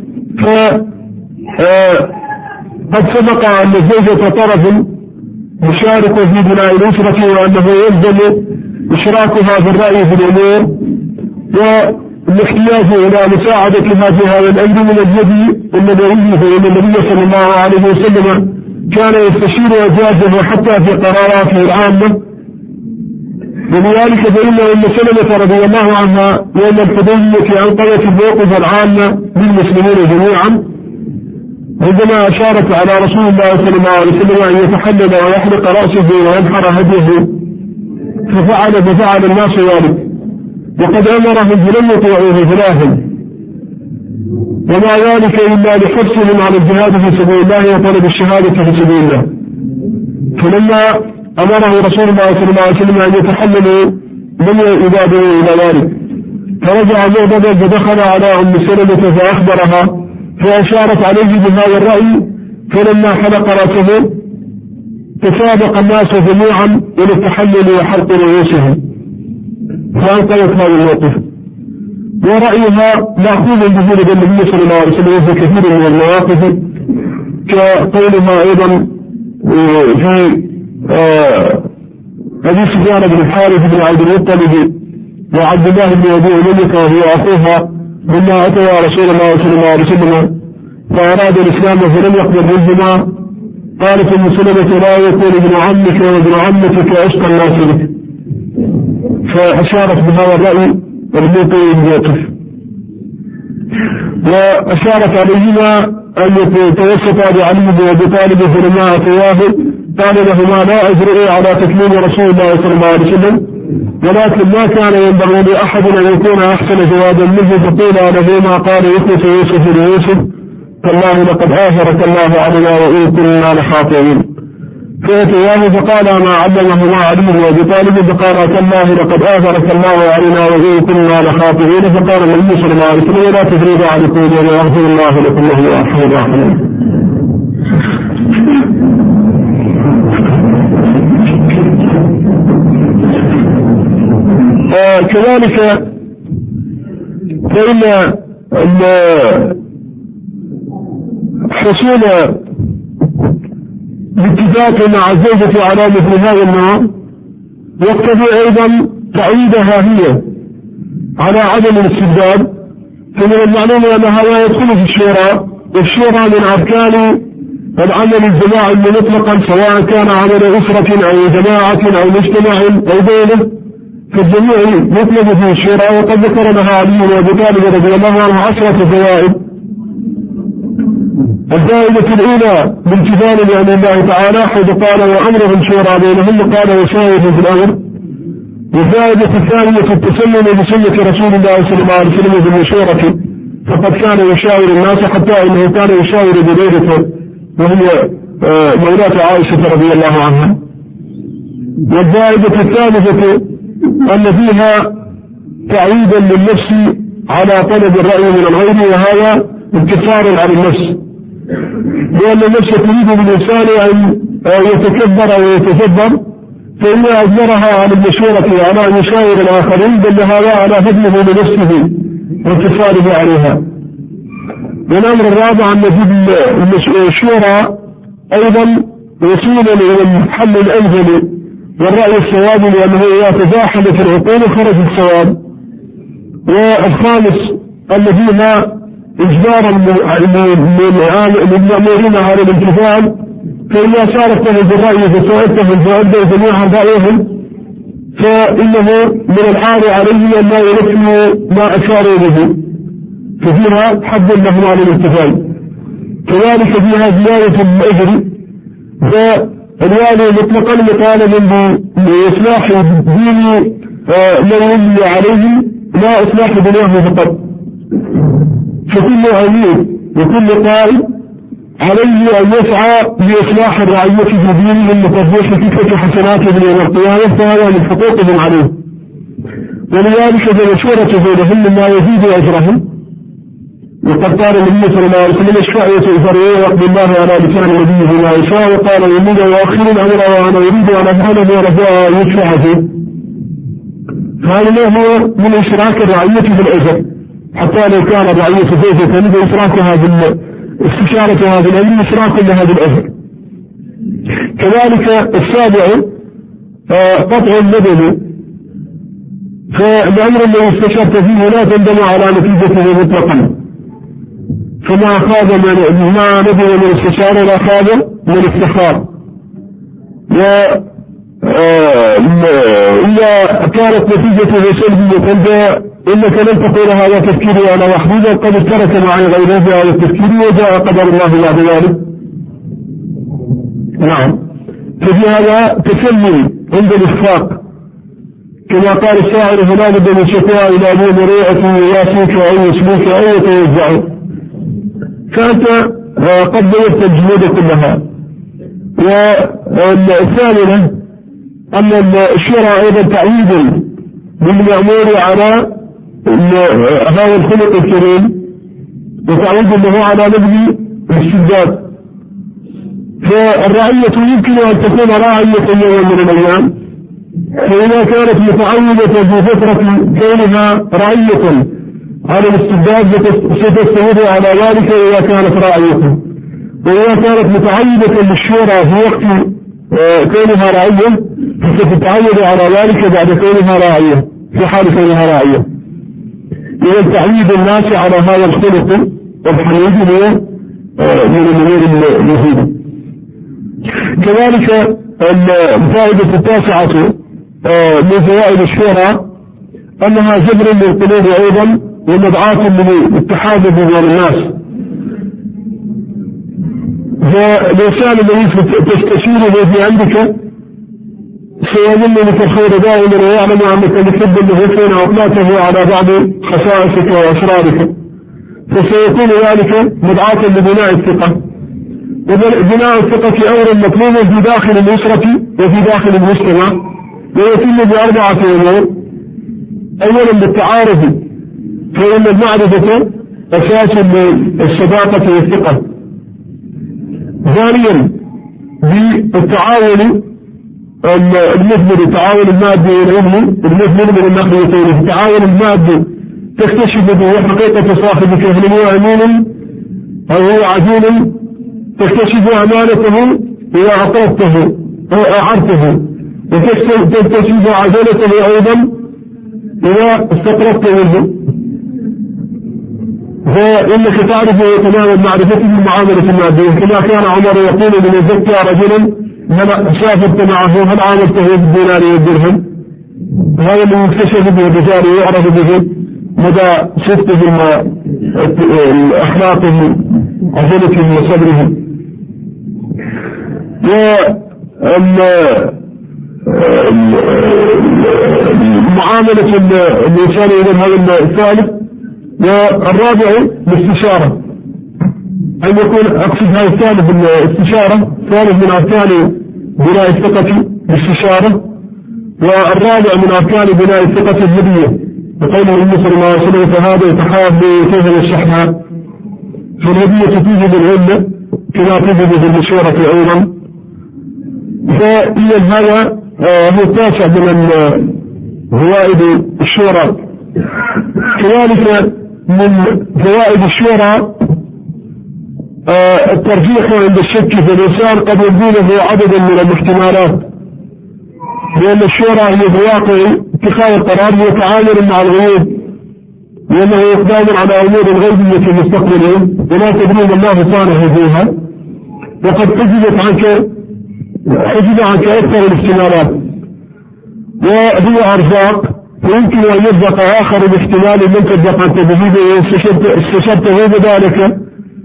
قد سبق أن الزوجة طرف مشارك في بناء الأسرة وأنه يلزم إشراكها في الرأي في الأمور والاحتياج إلى مساعدتها في هذا الأمر من اليد النبوي، فإن النبي صلى الله عليه وسلم كان يستشير أزواجه حتى في قراراته العامة. ولذلك فإن أم سلمة رضي الله عنها يوم الحديبية أنقذت الموقف العامة للمسلمين جميعا عندما أشارت على رسول الله صلى الله عليه وسلم أن يتحلل ويحلق رأسه وينحر هديه، ففعل الناس ذلك، وقد أمرهم بلم يطيعوه ثلاثا، وما ذلك إلا لحرصهم على الجهاد في سبيل الله وطلب الشهادة في سبيل الله. فلما أمره رسول الله صلى الله عليه وسلم أن يتحللوا لم يبادروا إلى ذلك، فرجع مغضبا فدخل على أم سلمة فأخبرها فأشارت عليه بهذا الرأي، فلما حلق رأسه تسابق الناس جميعا إلى التحلل وحلق رؤوسهم فأنقذت هذا الموقف. ورأيها مأخوذ بذلك النبي صلى الله عليه وسلم في كثير من المواقف، كقولها أيضا في أبي سفيان بن الحارث بن عبد المطلب وعبد الله بن أبي أمية وهو أخوها لما أتوا رسول الله صلى الله عليه وسلم فأراد الإسلام فلم يقبل منهما، قالت ام سلمة لا يكون ابن عمك وابن عمتك أشقى الناس بك، فأشارت بهذا الرأي الموقع الموقف، وأشارت عليهما أن يتوسطا بعلي بن أبي طالب فلما أتواه قال لهما لا أجرؤ على تكليم رسول الله صلى الله عليه وسلم، ولكن ما كان ينبغي لأحد أن يكون أحسن جوابا منه، فقيل له ما قال يخلص يوسف ليوسف فالله لقد آثرك الله علينا وإن كنا لخاطئين. فأتياه فقال ما علمهما علي بن أبي طالب، فقال تالله لقد آثرك الله علينا وإن كنا لخاطئين، فقال النبي صلى الله عليه وسلم لا تثريب عليكم ويغفر الله لكم وهو أرحم الراحمين. كذلك فإن حصول الاتفاق مع الزوجة على مثل هذا النوع يقتضي أيضا تعويدها هي على عدم الاستبداد، فمن المعلوم أن هذا يدخل في الشورى، والشورى من أركان العمل الجماعي مطلقا سواء كان عمل أسرة أو جماعة أو مجتمع أو دولة، فالجميع يطلب في الشورى. وقد ذكر لها علي بن أبي طالب رضي الله عنه 10 فوائد. الفائدة الأولى بامتثال لأمر الله تعالى حيث قال وأمرهم شورى بينهم، قال وشاورهم في الأمر، والفائدة الثانية التسلم بسنة رسول الله صلى الله عليه وسلم بالمشورة، فقد كان يشاور الناس حتى انه كان يشاور بليلته وهي مولاة عائشة رضي الله عنها. والفائدة الثالثة ان فيها تعويدا للنفس على طلب الرأي من الغير، وهذا انتصار على النفس، لأن النفس تريد بالإنسان أن يتكبر ويتجبر، فإنها أجبرها على المشورة على أن يشاور الآخرين، بل هذا على فضله لنفسه وانتصاره عليها. والأمر الرابع أن نجد الشورى أيضا وسيلة إلى الحل الأنزل والرأي الصواب، لأنه إذا تزاحم في العقول خرج الصواب. والخامس أن فيها إجبارا للمأمورين على الامتثال، فإذا شاركتهم بالرأي فسألتهم فأدوا جميعا رأيهم، فإنه من العار عليهم أن لا ينفذوا ما أشاروا به، ففيها حد لهم على الامتثال. كذلك فيها زيادة الأجر، فالوالي مطلقا مطالب بإصلاح دين من يملي عليه لا إصلاح دنياه فقط، فكل أمير وكل قائد عليه أن يسعى لإصلاح الرعية في دينه من ترجيح كفة حسناته يوم القيامة، فهذا من حقوقهم عليه. ولذلك فمشورة بينهم ما يزيد أجرهم. وقد قال النبي صلى الله عليه وسلم: الشفاعة الفرعية يقضي الله على لسان نبيه ما يشاء، وقال: إني وأخر الأمر وأنا أريد أن أفعله ورجاء أن يشفع فيه. فهذا هو من إشراك الرعية في الأجر، حتى لو كان الرعية زوجة فإشراكها استشارة هذا الأمر إشراك لهذا الأجر. كذلك السابع قطع الندم، فالأمر الذي استشرت فيه لا تندم على نتيجته مطلقا، فما أخاذ ما ندم من الاستشارة لا أخاذ من الاستخار. إذا كانت نتيجته سلبية إنك لن تقول هذا تفكيري أنا وحيدا، قد اشترك معي غيره في هذا التفكير وجاء قدر الله بعد ذلك. نعم. ففي هذا تسلم عند الإخفاق، كما قال الشاعر: فلا بد من شكوى إلى أبي مريئة ياسيك أو يسلوك أو يتوزع. فأنت قد بيت الجنود كلها. والثامنة أن الشرع أيضا تعيد بالمأمور على هذا الخلق الكريم، وتعود له على نبذ الاستبداد. فالرعية يمكن أن تكون راعية يوم من الأيام، فإذا كانت متعودة في فترة كونها رعية على الاستبداد ستستمر على ذلك إذا كانت راعية، وإذا كانت متعودة للشورى في وقت كونها رعية ستتعود على ذلك بعد كونها راعية في حال كونها راعية. إذا تعويد الناس على هذا الخلق والحميد هو من الأمور المفيدة. كذلك الفائدة التاسعة من فوائد الشورى أنها جبر للقلوب أيضا ومدعاة للاتحاد بين الناس. فالإنسان الذي تستشيره في عندك سيظن لك الخير دائما، ويعلم أنك تحب النفسين وأطلاته على بعض خصائصك وأسرارك، فسيكون ذلك مدعاة لبناء الثقة. وبناء الثقة أمر مطلوب في داخل الأسرة وفي داخل المجتمع، ويتم بأربعة أمور. أولا بالتعارف، فإن المعرفة أساس للصداقة والثقة. ثانيا بالتعاون المثمر، التعاون المادي والعلمي المثمر من الناحيتين. التعاون المادي تكتشف به حقيقة صاحبك، هل هو أمين أو هو عديل، تكتشف أمانته إذا أعطيته أو أعرته، وتكتشف عدالته أيضا إذا استقربت منه. فإنك تعرف تمام معرفته المعاملة المادية، كما كان عمر يقول: من يزكى رجلا هل سافرت معه هل عاملته بالدينار والدرهم. هذا اللي يكتشف به الرجال ويعرف به مدى صدقهم وأخلاقهم وعزلتهم وصبرهم. معاملة الإنسان إلى هذا الثالث. والرابع الاستشارة، أن يكون أقصد هذا الثالث الاستشارة ثالث من أركان بناء الثقة الاستشارة. والرابع من أركان بناء الثقة الهدية، بقوله النبي صلى الله عليه وسلم فهذا يتحاب كيف يشرحها. فالهدية توجد العلة كما توجد في المشورة أيضا. فإذا هذا هو التاسع من فوائد الشورى. كذلك من فوائد الشورى الترجيح عند الشك، فالإنسان قد يكون له عدد من الاحتمالات، لأن الشورى هي بواقع اتخاذ القرار هي تعامل مع الغيوب، لأنه إقدام على أمور الغيبية المستقبلين ولا تدرون الله صانع فيها. وقد حجب عنك أكثر الاحتمالات، وهو أرزاق ويمكن أن يرزق آخر باحتمال من ترزق أنت به واستشرته بذلك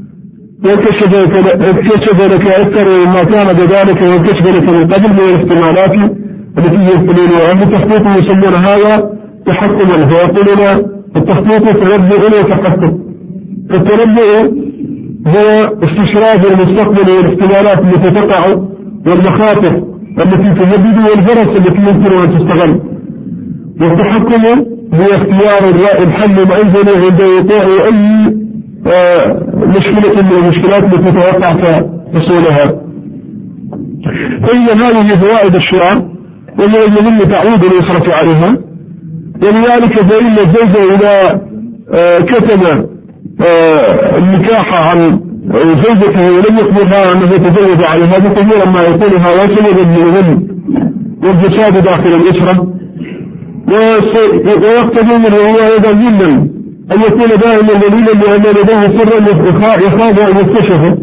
وانكشف لك أكثر ما كان بذلك، وانكشف لك من قبل من الاحتمالات التي يمكنون. وأهل التخطيط يسمون هذا تحكما، فيقولون التخطيط تنبؤ وتحكم. فالتنبؤ هو استشراف المستقبل والاحتمالات التي تقع والمخاطر التي تهدد والفرص التي يمكن أن تستغل. والتحكم هو اختيار الحل الأنزل عند وقوع أي مشكلة من المشكلات التي تتوقع حصولها. فإذا هذه فوائد الشورى وهي المهم تعود الأسرة عليها. ولذلك فإن الزوج إذا كتم النكاح عن زوجته ولم يخبرها أنه يتزوج عليها بكثيرا ما يكون هذا سببا للغم والفساد داخل الأسرة. ويقتضي منه هو أيضا ذلا أن يكون دائما دليلا لأن لديه سرا يخاف أن يكتشفه،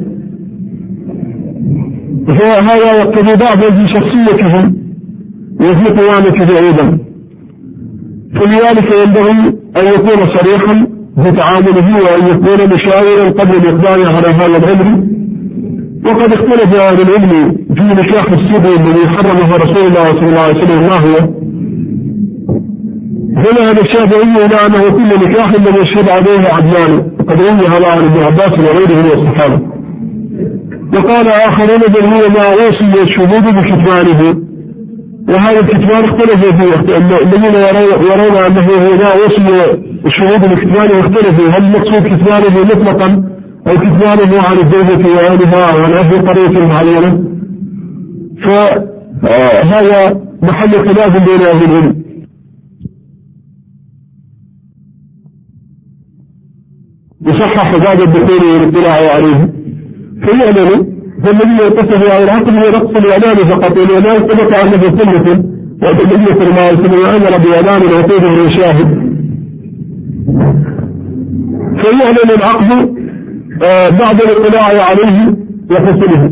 فهذا يقتضي ضعفا في شخصيته وفي قوامته أيضا. فلذلك ينبغي أن يكون صريحا في تعامله وأن يكون مشاورا قبل الإقدام على هذا الأمر. وقد اختلف أهل العلم في نكاح السبي الذي حرمه رسول الله صلى الله عليه وسلم ما هو. فذهب الشافعي إلى أنه كل نكاح لم يشهد عليه عدلان، وقد روي هذا عن ابن عباس وغيره من الصحابة. وقال آخرون بل هو ما أوصي الشهود بكتمانه، وهذا الكتمان اختلف فيه. الذين يرون أنه هو ما أوصي الشهود بكتمانه اختلفوا، هل مقصود كتمانه مطلقا أو كتمانه عن الزوجة وأهلها أو عن أهل قرية معينة. فهذا محل خلاف بين أهل العلم. يصحح باب الدخول والاطلاع عليه. فيعلن فالذي يتصل على العقل هو نقص الإعلان فقط، والإعلان ثبت عنه سنة والنبي صلى الله عليه وسلم أمر بإعلان وطيبه للشاهد. فيعلن العقد بعد الاطلاع عليه وحسنه.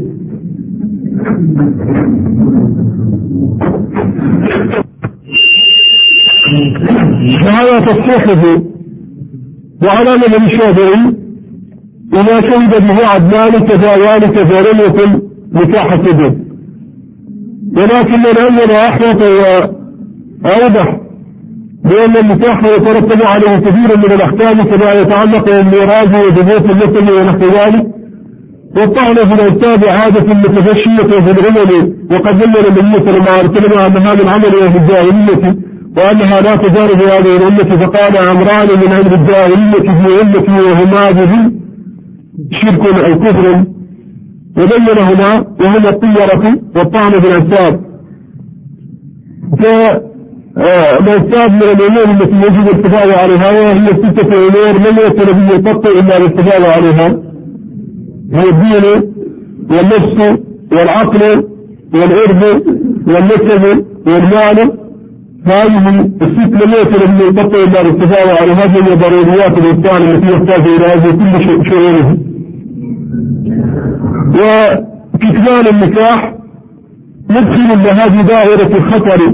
فهذا تصحيحه. وعلى من الشافعي وما شهد به عدلان كذلك فلم يكن نكاح سبب، ولكن الأول أحوط وأوضح بأن النكاح يترتب عليه كثير من الأحكام كما يتعلق بالميراث وجبوت المثل ونحو ذلك. والطعن في الأنساب عادة متفشية في العمل، وقد ذمن النبي صلى الله عليه وسلم أن هذا العمل في الجاهلية وأنها لا تجارب هذه الأمة، فقال أمران من أمر الجاهلية في أمتي وهما به شرك أو كفر، وبينهما وهما الطيرة والطعن في الأنساب. فالأنساب من الأمور التي يجب الاستفادة عليها، وهي 6 أمور لم يكن به القط إلا الاستفادة عليها، هي الدين والنفس والعقل والعرض والنسب والمال. هذه 6 لم يكن به القط إلا الاستفادة على هذه ضروريات الإنسان التي يحتاج إلى هذه كل شؤونه. وكتمان النكاح يدخل بهذه دائرة الخطر،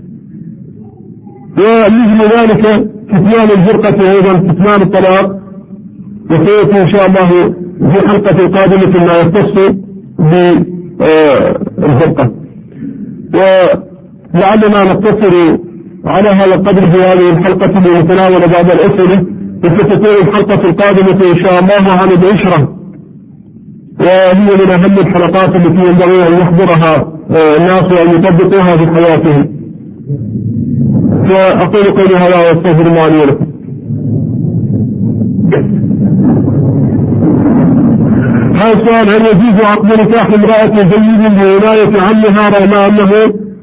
ومثل ذلك كتمان الفرقة أيضا كتمان الطلاق، وسيأتي إن شاء الله في حلقة قادمة ما يختص بالفرقة. لعلنا نقتصر على هذا القدر في هذه الحلقة لنتناول بعض الأسئلة، وستكون الحلقة القادمة إن شاء الله عن العشرة، وهي من أهم الحلقات التي ينبغي أن يحضرها الناس وأن يطبقوها في حياتهم. فأقول قولي هذا وأستغفر الله لي ولكم. هذا السؤال: هل يجوز عقد نكاح امرأة زيد بولاية عمها رغم أنه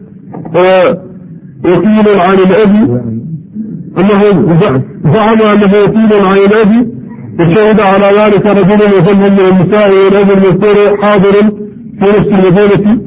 وكيل عن الأب، أنه زعم أنه وكيل عن الأب وشهد على ذلك رجل وفهم من النساء والأب المذكور حاضر في نفس المدينة؟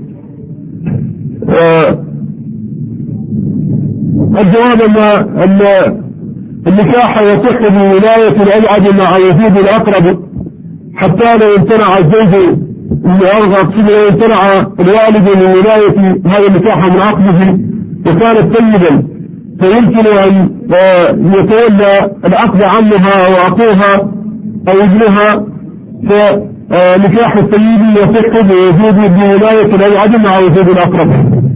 الجواب أن النكاح يصح بولاية الأبعد مع وجود الأقرب، حتى لو امتنع الزوج لو امتنع الوالد من ولاية هذا النكاح من عقده وكانت سيدا، فيمكن أن يتولى العقد عمها وأخوها أو ابنها، فنكاح السيد يصح بولاية الأبعد مع وجود الأقرب.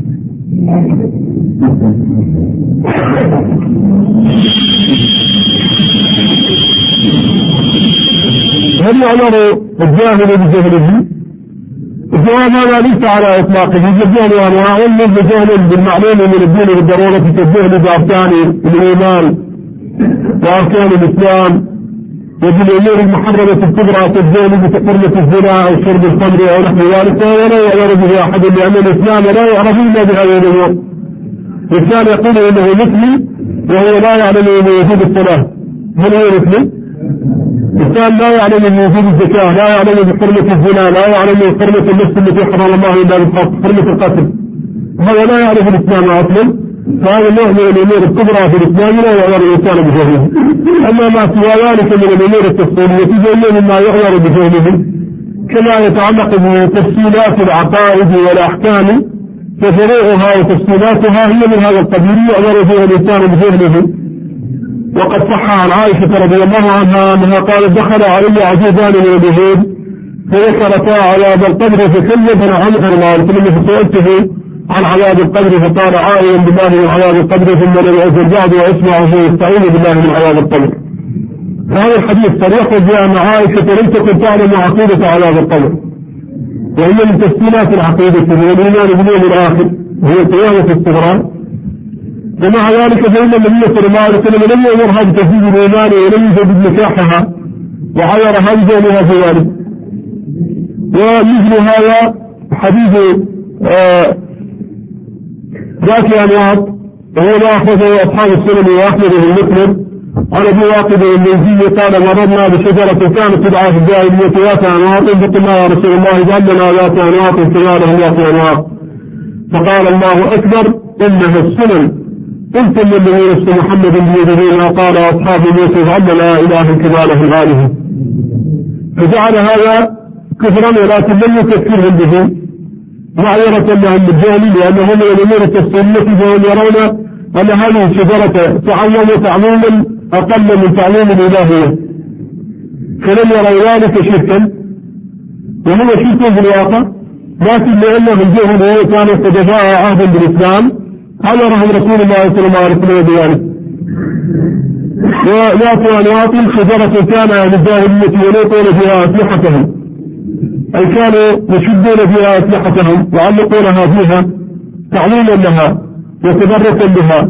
هل يعلم الجاهل بجهله؟ الجواب هذا ليس على إطلاقه. الجهل أنواع، منه جهل بالمعلوم من الدين بالضرورة كالجهل بأركان الإيمان وأركان الإسلام وبالأمور المحرمة الكبرى كالجهل بحرمة الزنا أو شرب الخمر أو نحو ذلك، ولا يعرف به أحد لأن الإسلام لا يعرف إلا بهذه الأمور. الإنسان يقول إنه مثلي وهو لا يعلم من وجود الصلاة. هل هو مثلي؟ الإنسان لا يعلم من وجود الزكاة، لا يعلم بحرمة الزنا، لا يعلم بحرمة النفس التي حرم الله إلا بالحق، حرمة القتل. هذا لا يعرف الإسلام أصلا، فهذا النوع من الأمور الكبرى في الإسلام لا يعلم الإنسان بجهله. أما ما سوى ذلك من الأمور التفصيلية فهي مما يعلم بجهله، كما يتعلق بتفصيلات العقائد والأحكام ففروعها وتفصيلاتها هي من هذا القبيل يعلم فيها الإنسان بجهله. وقد صح عن عائشة رضي الله عنها أنها قالت: دخل علي عجوزان من اليهود فذكرتا عذاب القبر فكلفنا عن حرمان، ثم سألته عن عذاب القبر فقال: عائلا بالله من عذاب القبر ثم لم يأذن بعد واسمعه يستعين بالله من عذاب القبر. فهذا الحديث صريح بأن عائشة لم تكن تعلم عقيدة عذاب القبر، وهي من تفصيلات العقيدة من الإيمان باليوم الآخر وهي القيامة الصغرى. ومع ذلك فإن النبي صلى الله عليه وسلم لم يأمرها بتجديد الإيمان ولم يجدد نكاحها وعيرها بجانبها في ذلك. ومثل هذا حديث ذات أنواط وهو ما أخرجه أصحاب السنن وأحمد بن مسلم عن أبي واقد المنزي قال: مررنا بشجرة كانت تدعى في الجاهلية ذات أنواط، فقلنا: يا رسول الله اجعل لنا ذات أنواط كما لهم ذات أنواط. فقال: الله أكبر، إنها السنن، قلت من نفس محمد بيده ما قال أصحاب موسى: اجعل لنا إله كما له غاله. فجعل هذا كفرا، ولكن لم يكفرهم به معيرة لهم بالجهل، لأنهم من الأمور التفصيلية فهم يرون أن هذه الشجرة تعلم تعليما أقل من تعليم الإلهية، فلم يروا ذلك شركا، وهو شرك في الواقع، لكن لأنهم جهلوا كانوا قد جاء عهد بالإسلام أمرهم رسول الله صلى الله عليه وسلم بذلك. وذات أنواط شجرة كان أهل الجاهلية يلوطون فيها أسلحتهم، أي كانوا يشدون فيها أسلحتهم ويعلقونها فيها تعليما لها وتبركا بها.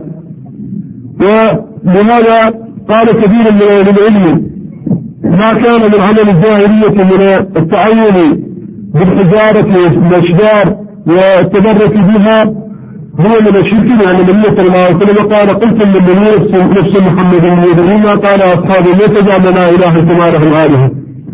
ولهذا قال كثير من أهل العلم: ما كان من عمل الجاهلية من التعين بالحجارة والأشجار والتبرك بها هو من الشرك، لأن النبي صلى الله عليه وسلم قال: قلت للنبي نفس محمد بن ما قال أصحابه: لا تجعل لنا إله كما له آله.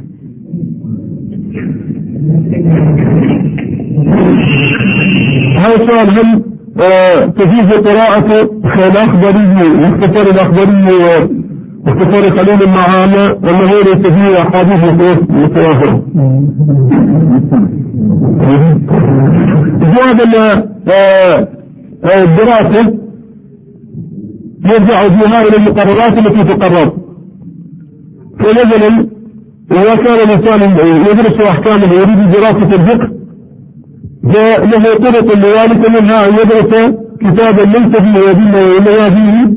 هذا السؤال: هل تجوز قراءة الأخباري واختصار الأخباري واختصار خليل المعامة أنه ليس فيه أحاديث متوافرة؟ الجواب أن الدراسة يرجع فيها إلى المقررات التي تقرر. فمثلا إذا كان الإنسان يدرس أحكامه ويريد دراسة الفقه فله طرق لذلك، منها أن يدرس كتابا ليس فيه أدلة وإنما فيه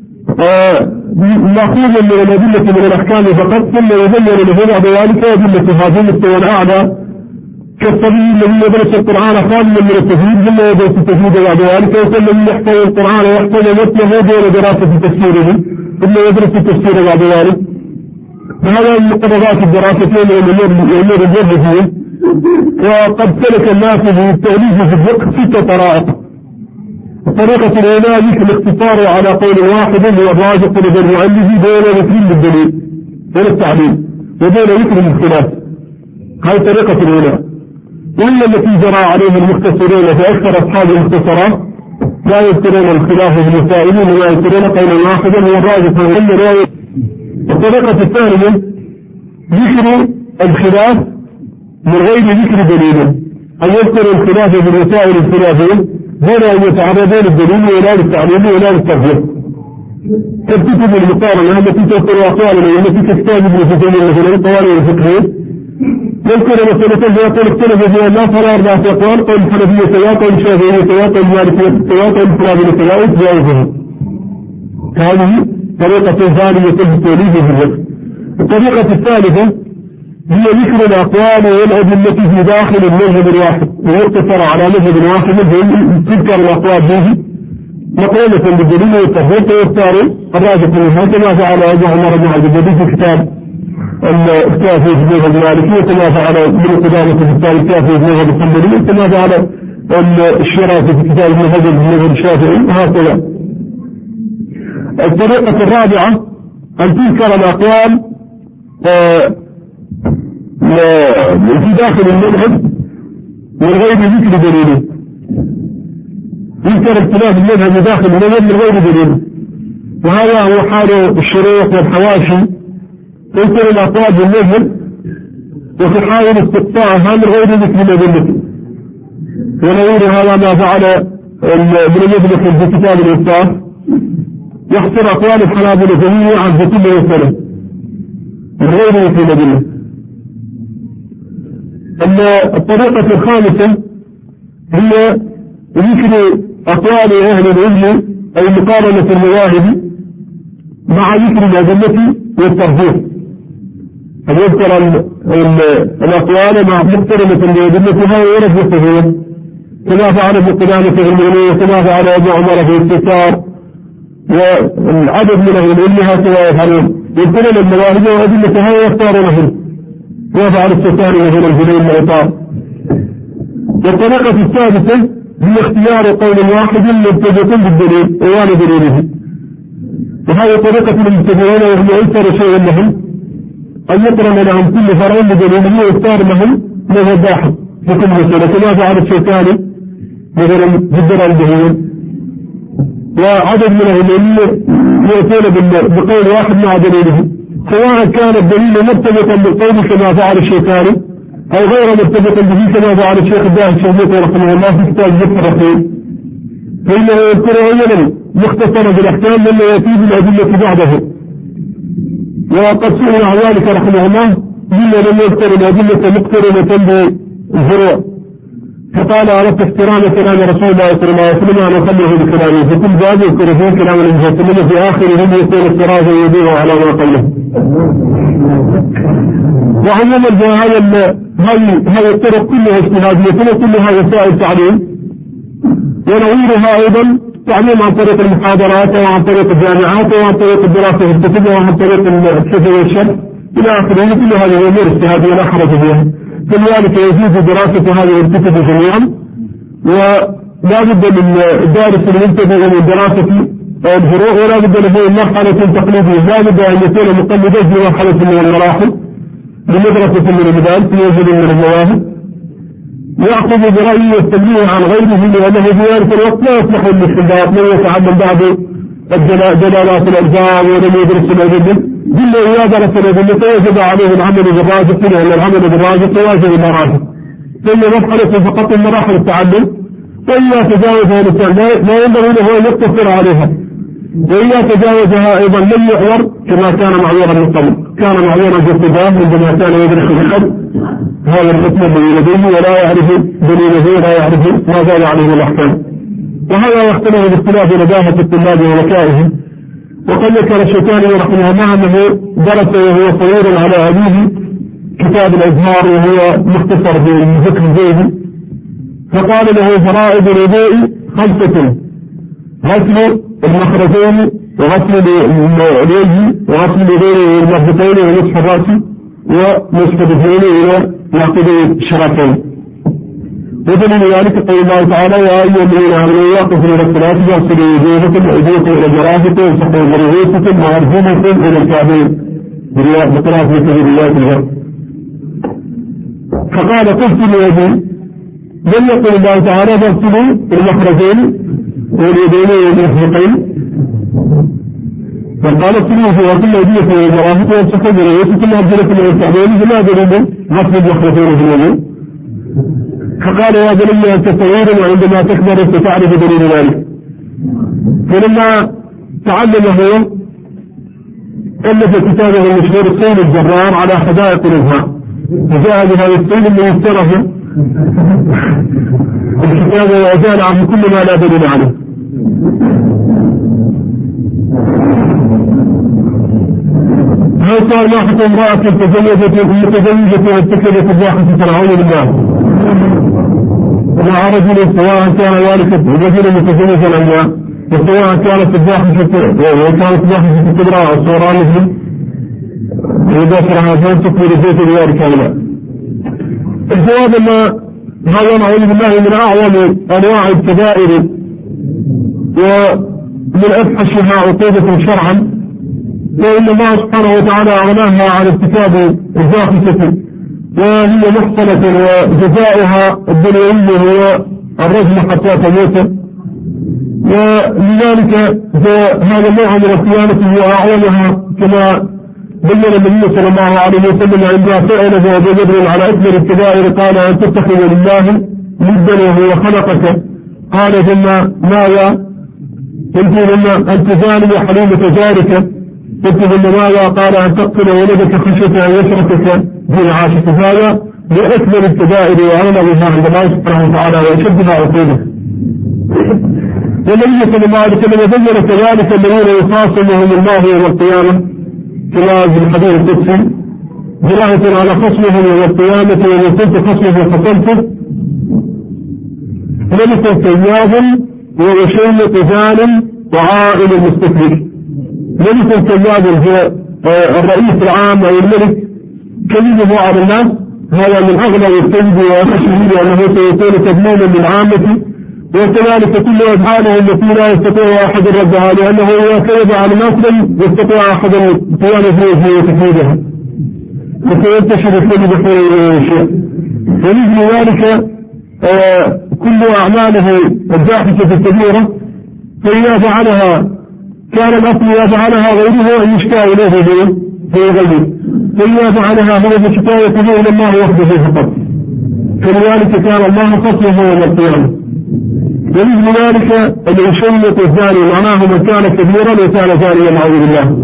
مأخوذ من الأدلة من الأحكام فقط، ثم يبين له بعد ذلك أدلة هذه المستوى الأعلى كالصبي الذي يدرس القرآن خاليا من التجويد ثم يدرس التجويد بعد ذلك، وكالذي يحفظ القرآن ويحفظ متنه دون دراسة تفسيره ثم يدرس التفسير بعد ذلك. فهذا من مقررات الدراستين والأمور الجهة. وقد سلك الناس في التأليف في الفقه 6 طرائق. الطريقة الأولى ذكر الاقتصار على قول واحد هو الراجح لدى المؤلف دون ذكر بالدليل دون التعليل ودون ذكر الاختلاف. هذه الطريقة الأولى، وهي التي جرى عليها المختصرون فأكثر أصحاب المختصرات لا يذكرون الخلاف في المسائل ولا يذكرون قولا واحدا هو الراجح وهم رواية. الطريقة الثانية ذكر الخلاف من غير ذكر دليل، أن يذكر الخلاف في المسائل الخلافية دون أن يتعرضون الدليل ولا للتعليل ولا للترجيح. كالكتب المقارنة التي تذكر أقوالا التي تحتاج ابن سفيان مثلا القوانين الفقهية، يذكر مسألة فيقول اختلف فيها الناس على 4 أقوال، قول الحنفية سواء، قول الشافعية سواء، قول المالكية سواء، قول الحنابلة سواء وتجاوزها. هذه طريقة ثانية في التأليف في الفقه. الطريقة الثالثة هي ذكر الأقوال والأدلة في داخل المذهب الواحد، ويقتصر على مذهب واحد تذكر الأقوال به مقولة بالدليل والتفريق ويختار الراجح منها كما فعل أبو عمر بن عبد الجليل في كتاب الكافي في المذهب المالكي، كما فعل ابن قدامة في كتاب الكافي في المذهب الحنبلي، كما فعل الشيرازي في كتاب المذهب في المذهب الشافعي، وهكذا. الطريقة الرابعة أن تذكر الأقوال في داخل المذهب من غير ذكر دليل، يذكر اختلاف المذهب داخل المذهب من غير دليل، وهذا هو حال الشروق والحواشي، يذكر الأقوال بالمذهب وتحاول استقطاعها من غير ذكر الأدلة. ونظير هذا ما فعل ابن مفلح في كتاب الإنصاف، يحصر أقوال الحنابلة جميعا عن كل مسألة من غير ذكر الأدلة. الطريقة الخامسة هي ذكر أقوال أهل العلم أي مقارنة المواهب مع ذكر الأدلة والترجيح، أن يذكر الأقوال مع مقترنة لأدلتها ويرجحها كما فعل ابن قدامة المغنية كما فعل أبو عمر في الاستثار، والعدد من أهل العلم هكذا يفعلون، يذكرون المواهب وأدلتها ويختارونها كما فعل السكاني مثلا الجنين العطار. والطريقة السادسة هي اختيار قول واحد مرتبط بالدليل ويان دليله، وهذه طريقة المبتدئين وهم أيسر شيء لهم أن يقرن لهم كل فرع بدليله ويختار لهم مذهب واحد في كل مسألة كما فعل الشيطاني مثلا في الدرع البهية. وعدد من العلم يأتون بقول واحد مع دليله، سواء كان الدليل مرتبطا بالقول كما فعل الشيطاني أو غير مرتبطا به كما فعل الشيخ الداهي الشيخ رحمه الله في كتاب ذكر الرحيم، فإنه يذكر أولا مختصرا بالأحكام مما يأتي بالأدلة بعده. وقد سئل عن ذلك رحمه الله مما لم يذكر الأدلة مقترنة بالفروع، فقال أردت احترام كلام رسول الله صلى الله عليه وسلم أن أخليه بكلامه، فكل باب يذكر فيه كلام النبي صلى الله عليه وسلم في آخره يكون السراج يدور على ما قبله. وعموما هذه الطرق كلها اجتهادية وكلها وسائل تعليم، ونظيرها أيضا تعليم عن طريق المحاضرات وعن طريق الجامعات وعن طريق الدراسة في الكتب وعن طريق الكتب والشرح إلى آخره. كل هذه الأمور اجتهادية لا حرج فيها، فلذلك يجوز دراسة هذه الكتب جميعا، ولا بد من الدارس المنتبه من دراسة الفروع، ولا بد له من مرحلة تقليدية، لا بد أن يكون مقلدا في مرحلة من المراحل بمدرسة من المدارس يوجد من المواهب، يأخذ برأيه والتبليغ عن غيره لأنه في ذلك الوقت لا يصلح للاستنباط، من يتعلم بعض دلالات الألفاظ ولم يدرس الأدلة، إلا إذا درس الأدلة وجب عليه العمل بالراجح، لأن العمل بالراجح واجب المراحل، ثم مرحلة فقط من مراحل التعلم، وإذا تجاوزها الإنسان لا ينبغي له أن يقتصر عليها، وإذا تجاوزها أيضا لم يعور كما كان معذورا من قبل، كان معذورا في الصدام عندما كان يدرس الحد هذا الحكم الذي لديه ولا يعرف دليله ولا يعرف ما زال عليه الأحكام. وهذا يختلف باختلاف نداهة الطلاب وذكائهم. وقد ذكر الشيخاني رحمه الله أنه درس وهو صغير على أبيه كتاب الأزهار وهو مختصر بالفقه الزيدي، فقال له فرائض الوضوء 5: غسل المخرجين وغسل الوجه وغسل اليدين والمرفقين ونصف الرأس ونصف الرجلين إلى ناقضي الشرفين. ودليل ذلك قول الله تعالى: يا أيها الذين آمنوا يقفوا إلى الصلاة واغسلوا وجوهكم وأيديكم إلى المرافق وامسحوا برؤوسكم وأرجلكم إلى الكعبين بقراءة مثل رواية الغرب. فقال: قلت لوجهي، لم يقل الله تعالى: واغسلوا المخرجين واليدين والمرفقين، فقال: اغسلوا وكل أيديكم إلى المرافق وامسحوا برؤوسكم وأرجلكم إلى الكعبين بما دليل غسل المخرجين في الوجوه. فقال: يا بني أنت صغير وعندما تكبر ستعرف دليل ذلك. فلما تعلم هو ألف كتابه المشهور الصين الجرار على حدائق الإزهار، وجاء بهذا الصين اللي يفتره الكتاب وأزال عنه كل ما لا دليل عليه. هل صار لاحظ امرأة متزوجة واتخذت الراحة فرعون بالله مع رجل سواء كان ذلك الرجل متزوجا أم لا، وسواء كانت الفاحشة الكبرى أو الصغرى مثل يباشر هذا تكبر زيت ذلك أو لا. الجواب أن هذا نعوذ بالله من أعظم أنواع الكبائر ومن أفحشها عقوبة شرعا، فإن الله سبحانه وتعالى أغناها عن ارتكاب الفاحشة وهي محصنة وجزاؤها الدنيوي هو الرجم حتى تموت. ولذلك هذا النوع من الخيانة هو أعظمها، كما بين النبي صلى الله عليه وسلم عندما سئل أبو جبل على أكبر الكبائر قال: أن تتخذ لله ندا وهو خلقك. قال: ثم ماذا؟ قلت: ثم أن تزاني حليمة جارك. قلت: ثم ماذا؟ قال: أن تقتل ولدك خشية أن يشركك في عاشة. هذا لأكبر الكبائر وأعظمها عند الله سبحانه وتعالى وأشدها عقوبة. والنبي صلى الله عليه وسلم بين كذلك الذين يخاصمهم الله يوم القيامة كما في الحديث القدسي: جراحة على خصمهم يوم القيامة ومن كنت خصمه فقلته ملك كياد ويشيق ظالم وعائل مستكبر. ملك كياد هو الرئيس العام أو الملك كذبه على الناس، هذا من أغلب الكذب ومشهور أنه سيكون تضمينا للعامة، وكذلك كل أفعاله التي لا يستطيع أحد ردها، لأنه إذا كذب على الناس لم يستطيع أحد القيام فيه وتكذيبها، فسينتشر الكذب في شيء. ومثل ذلك كل أعماله الجاحشة الكبيرة فإذا فعلها كان الأصل إذا فعلها غيره أن يشتاء إليه في غيره، فإذا فعلها هو بشكايته إلى الله وحده فقط. فلذلك كان الله خصمه يوم القيامة. ومثل ذلك أن يشمط الزاني معناه من كان كبيرا وكان زانيا نعوذ بالله،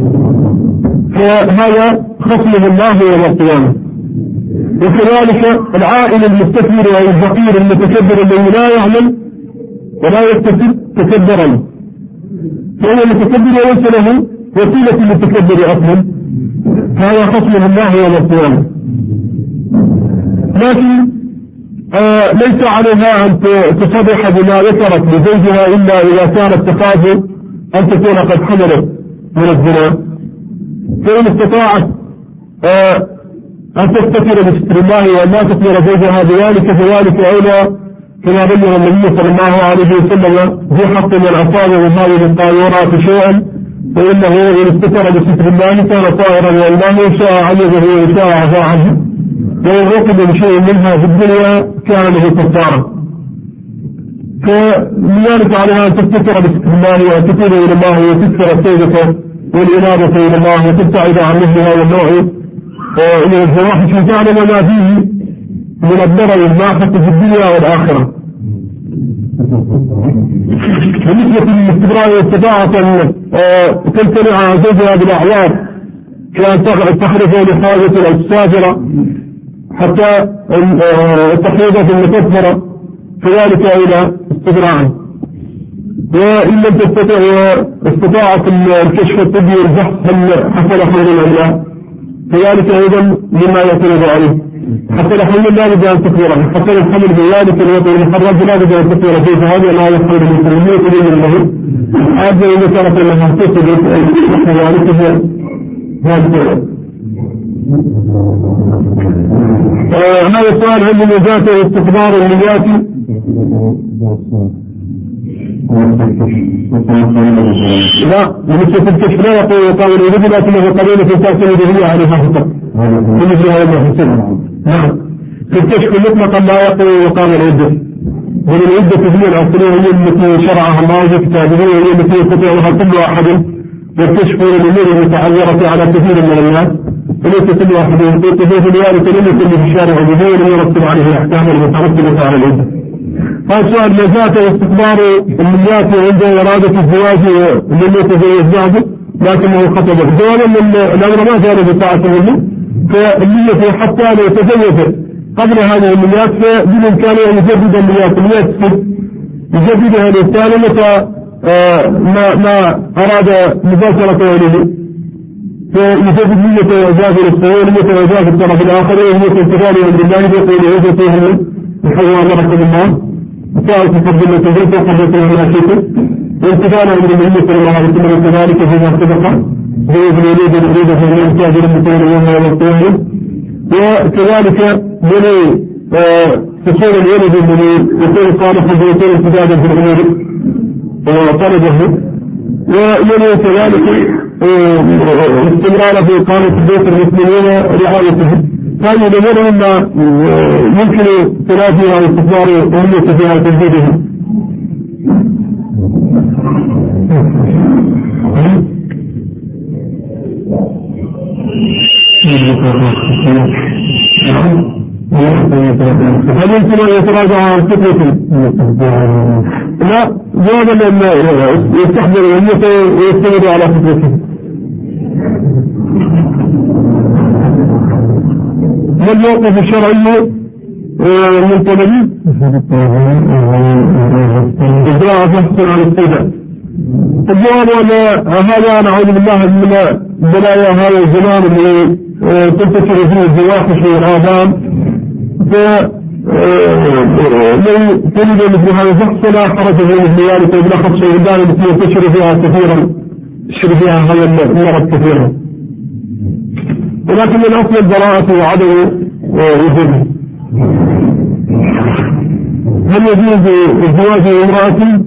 فهذا خصمه الله يوم القيامة. وكذلك العائل المستكبر أو الفقير المتكبر الذي لا يعمل ولا يكتسب تكبرا، فهو المتكبر وليس له وسيلة للتكبر أصلا، هذا خصمه الله يوم القيامة. لكن ليس عليها أن تصرح بما ذكرت لزوجها إلا إذا كانت تخاف أن تكون قد حملت من الزنا، فإن استطاعت أن تستتر بستر الله وأن لا تخبر زوجها بذلك فذلك أولى، كما بين النبي صلى الله عليه وسلم في حق من أصاب من هذه الطائرات شيئا فإنه إن استتر بستر الله كان طائرا والله شاء عجزه وشاء عفا عنه، وإن ركب بشيء منها في الدنيا كان له كفارا. فلذلك عليها أن تستتر بستر الله وأن تتوب إلى الله وتكثر التوبة والإنابة إلى الله وتبتعد عن مثل هذا النوع من الفواحش وتعلم ما فيه من الضرر الماحق في الدنيا والآخرة. بالنسبة للاستبراء واستطاعت أن تمتنع زوجها بالأعراض كأن تحرف لحاجة السافرة حتى التحريضة المكفرة كذلك إلى استبراء. وإن لم تستطع واستطاعت الكشف الطبي والبحث هل حصل حول العلاج كذلك أيضا مما يعترض عليه. حتى الحمل لا بد أن تكبره، حتى الحمل بذلك الوطن المحرج لا بد أن تكبره فيه، فهذا لا يخرج من المسلمين إليه له هذا إذا كانت لها تصدق ذلك هذا السؤال هل من ذاته استخبار النيات؟ لا لمثل الكشف لا يقول يقال الرجل لكنه قليل في تأثير الدهية عليها فقط بمثل هذا المحسن. نعم في الكشف مطلقا لا يقول يقال العدة، والعدة هي الأصلية هي التي شرعها الله في كتابه وهي التي يستطيعها كل أحد، والكشف للأمور المتعذرة على كثير من الناس وليس كل أحد يطيق في ذلك لم يكن في الشارع به ولم يرتب عليه الأحكام المترتبة على العدة. هذا سؤال مزاته واستخبار النيات عند إرادة الزواج لم يتزوج بعده لكنه خطبه جوالا من الأمر ما كان بطاعة منه، فالنية حتى لو تزوج قبل هذه النيات فبالإمكانية أن يجدد النيات يجددها الإنسان متى ما أراد مباشرة ولده، فيجدد نية وجاف الصغير نية وجاف الطرف الآخر ونية انتقال عند الله يقول عزته بحول أمركم الله سائل في فرد الله تجربة وقبلته من أشيته وانتقال عند النبي صلى الله عليه وسلم كذلك فيما سبق هو ابن يريد العيد في المنتاج المتين يوم والطيب، وكذلك من تصور الولد من يكون صالحا ويكون امتدادا في الأمور وطلبه، ويلي كذلك استمرار في إقامة بيت المسلمين ورعايته. هذه الأمور مما يمكن تلافيها واستثمار أهمية فيها وتجديدها. هل يمكن أن يتراجع عن فكرة؟ لا جوابا أن يستحضر أهميته ويستمر على فكرته. ما الموقف الشرعي من طلبي؟ إجراء بحث عن السيدة. الجواب أن هذا نعوذ بالله من بلايا هذا الزمان اللي تنتشر فيه الفواحش والآثام، فلو تجد مثل هذا الشخص لا حرج فيه مثل ذلك وبالأخص البلدان التي ينتشر فيها كثيرا يشتري فيها هذا المرض كثيرا، ولكن الأصل البراءة وعدم وجوده. هل يجوز الزواج امرأة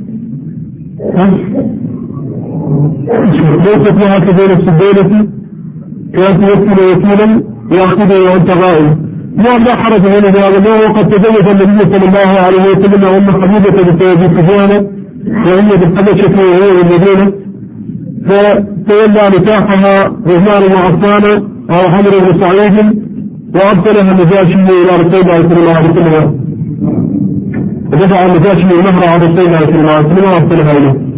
ليست لها كبيرة السبيلة كانت يوكل وكيلا يأخذه وأنت غائب؟ لا حرج من هذا، وقد تزوج النبي صلى الله عليه وسلم أم حبيبة بنت أبي سفيان وهي بالحبشة وهي بالمدينة، فتولى نكاحها عثمان بن عفان أو عمرو بن سعيد وأرسلها النجاشي إلى رسول الله صلى الله عليه وسلم، ودفع النجاشي مهرها على رسول الله صلى الله عليه وسلم وأرسلها إليه.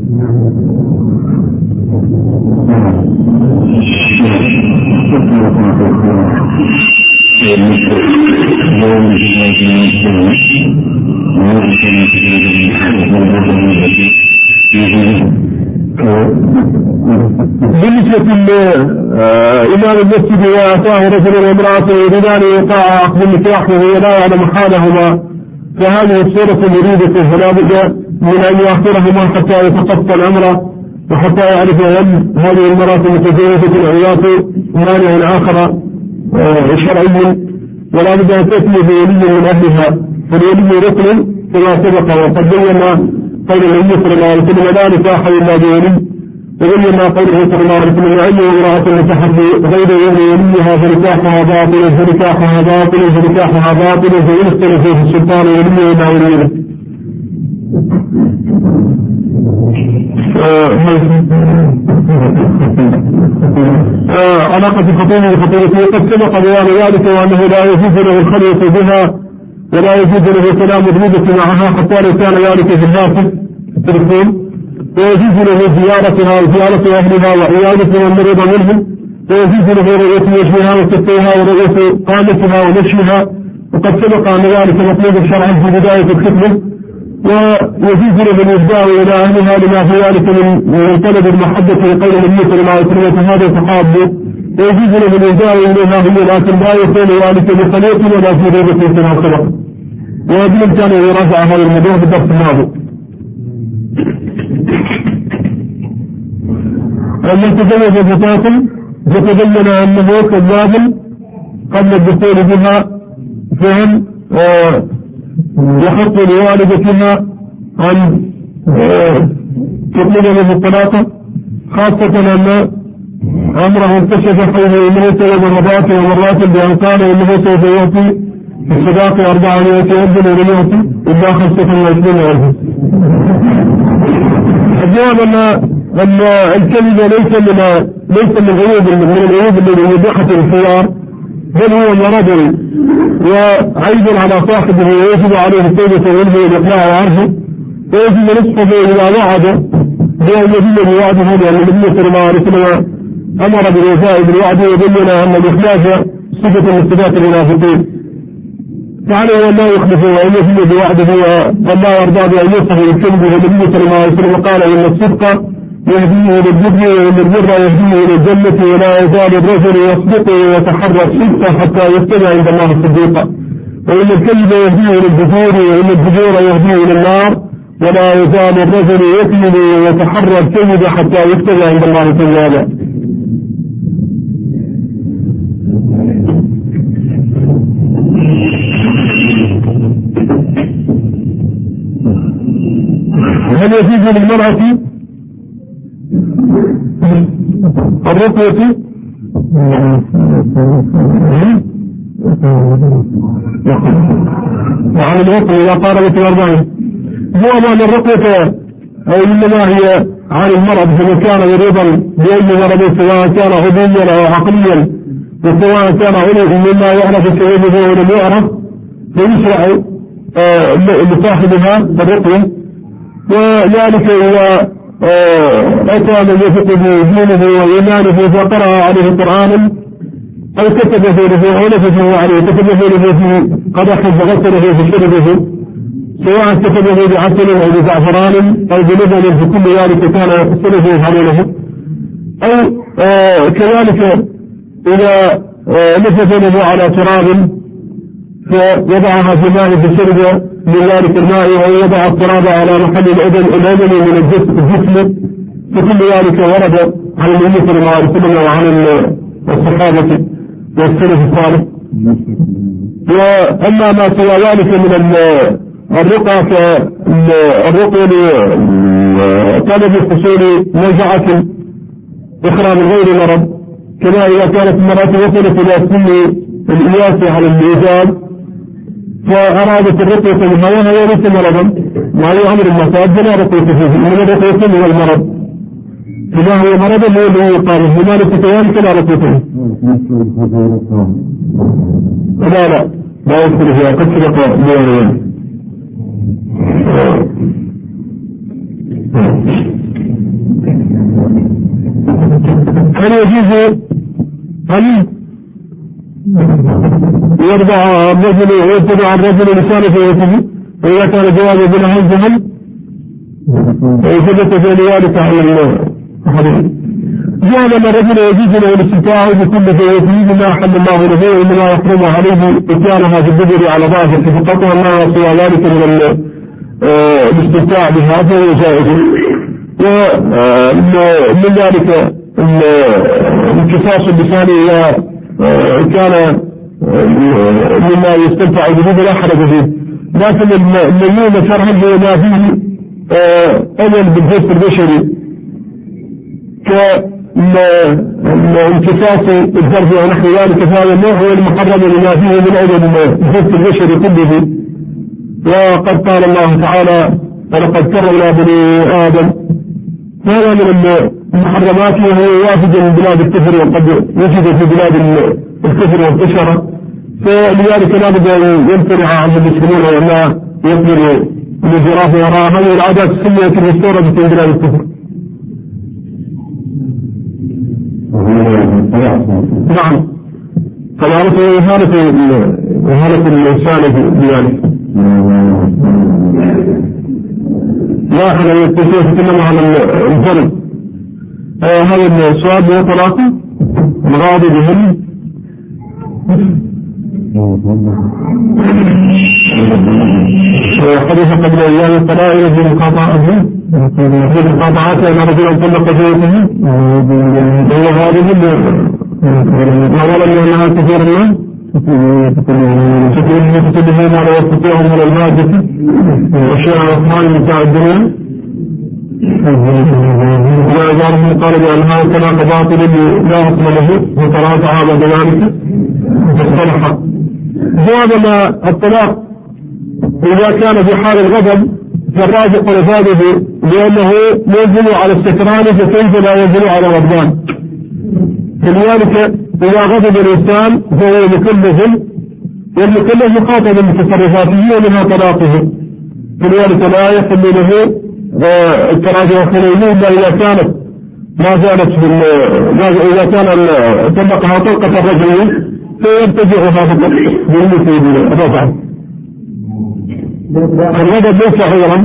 بالنسبة لإمام المسجد وأتاه رجل وامرأة يريدان إيقاع عقد النكاح وهو لا يعلم حالهما، فهذه الصورة مريدة فلا بد من أن يأخرهما حتى يتقصى الأمر وحتى يعرف هل هذه المرأة متزوجة العياط مانع آخر شرعي، ولا بد أن تأتي بولي من أهلها، فالولي ركن كما سبق وقد بينا قول النبي صلى الله عليه وسلم لا نكاح إلا بولي، وبينا قوله صلى الله عليه وسلم أي امرأة نكحت غير وليها فنكاحها باطل فنكاحها باطل فنكاحها باطل فإن اختلف فيه السلطان وليه ولا وليه. علاقة الخطيب بخطيبته قد سبق بيان ذلك وأنه لا يجوز له الخلوة بها ولا يجوز له كلام الريبة معها حتى لو كان ذلك في الهاتف التليفون، ويجوز له زيارتها وزيارة أهلها وعيادتها والمريض منهم، ويجوز له رؤية وجهها وكفيها ورؤية قامتها ونشرها، وقد سبق أن ذلك مطلوب شرعا في بداية الخطبة، ويجوز له الإبداع إلى أهلها لما في ذلك من طلب المحبة لقول النبي صلى الله عليه وسلم هذا تحابه، ويجوز له الإبداع إليها هي، لكن لا يكون ذلك بخليط ولا في غيبة كما سبق. وبالإمكان أن يراجع هذا الموضوع بالدرس الماضي. أن تزوج فتاة فتبين أنه كذاب قبل الدخول بها، فهم يحق لوالدتها أن تطلب له الطلاق، خاصة أن أمره انكشف حيث أنه سبب مرات ومرات بأن قال أنه سوف يأتي في الصداق 400 ألف ولم يأتي إلا 25,000. الجواب أن الكلمة ليس من العيوب التي يبيحت الخيار، بل هو مرض وعيب على صاحبه، ويجب عليه التوبة منه والإقلاع عنه، ويجب نصفه إذا وعد بأن يدل بوعده، لأن النبي صلى الله عليه وسلم أمر بالوفاء بالوعد وبين أن الإخلاف صفة من صفات المنافقين، فعليه أن لا يخلف وأن يفي بوعده وأن لا يرضى بأن يصف الكذب. والنبي صلى الله عليه وسلم قال إن الصدق يهديه إلى البر وإن البر يهديه إلى الجنة، ولا يزال الرجل يصدق ويتحرى الصدق حتى يتبع عند الله الصديق، وإن الكذب يهديه إلى الفجور وإن الفجور يهديه إلى النار، ولا يزال الرجل يكذب ويتحرى الكذب حتى يتبع عند الله تعالى. هل يجوز للمرأة الرقية وعن الرقية إذا قاربت 40؟ هو أن الرقية إنما هي عن المرض، فمن كان مريضا بأي مرض سواء كان غبيا أو عقليا، وسواء كان عليه مما يعرف سببه ولم يعرف، فيشرع لصاحبها الرقية. وذلك إذا أتى من يثق بدينه وإيمانه فقرأ عليه قرآنا أو كتب فيه أو نفسه عليه، كتب فيه في قدح فغسله في شربه، سواء كتبه بعسل أو بزعفران أو بلبن، في كل ذلك كان سلفه عليه. أو كذلك إذا نفسه على تراب فوضعها في ماء فشرب من ذلك الماء، أو وضع التراب على محل الأذن من الجسم، فكل ذلك ورد عن النبي صلى الله عليه وسلم وعن الصحابة والسلف الصالح. وأما ما سوى ذلك من الرقى كالرقى لطلب حصول نزعة أخرى من غير مرض، كما إذا كانت المرأة وصلت إلى سن الإياس على الإيجاب فأرادت الرقية منها وهي ليس مرضا وهي أمر معتاد فلا رقية فيه، من الرقية من المرض فما هو مرض هو الذي يقال وما ليس كذلك لا رقية فيه. لا يدخل فيها قد سبق بيانين. هل يجوز أن يرضع الرجل ويتبع الرجل لسانه فيته، وإذا كان جوابه بلا الجهل فثبت في ذلك على الحديث. جعل أن الرجل يجوز له الاستمتاع بكل فيته بما أحل الله له، وإنما يحرم عليه إتيانها في الدبر على ظاهر فقط، وما سوى ذلك من الاستمتاع بها فهو جائز. ومن ذلك انكساس اللسان إذا كان مما يستمتع به لا حرج فيه، لكن الميول شرعا هو ما فيه أمل بالجسد البشري كانكساس الفرج ونحو ذلك، فهذا النوع هو المحرم لما فيه من أمل بالجسد البشري كله. وقد قال الله تعالى ولقد كرمنا بني آدم، هذا من المحرمات وهو وافد من بلاد الكفر وقد وجد في بلاد الكفر والإشارة، فلذلك لا بد أن يمتنع عن المسلمين وما يقدر الجراف وراء هذه العادات السنية المستوردة في بلاد الكفر. نعم، فالعرف إهانة الإنسان بذلك. لاحظ أن التسوية تتكلم عن الفرد. هذا السؤال هو طلاقه الغاضي بهم حديث قبل أيام الطلاق في مقاطعته في مقاطعته أن رجلا طلق زوجته وهو غاضب أولا لأنها كثير الناس تكون على يستطيعهم من المادة وشيء أصحاب متاع الدنيا وإذا قال بأن هذا الطلاق باطل لا أصل له وتراجع بعد ذلك فاصطلح. جواب الطلاق إذا كان في حال الغضب فالراجح لفاده لأنه ينزل على السكران فكيف لا ينزل على الغضبان. كذلك إذا غضب الإنسان فهو مكلف والمكلف مخاطب بتصرفاته ومنها طلاقه. كذلك لا يحل له التراجع الخليلي إلا إذا كانت ما زالت إذا كان طلقها طلقة الرجل فيرتجعها فقط بالمثل الرجع. الغضب ليس خيرا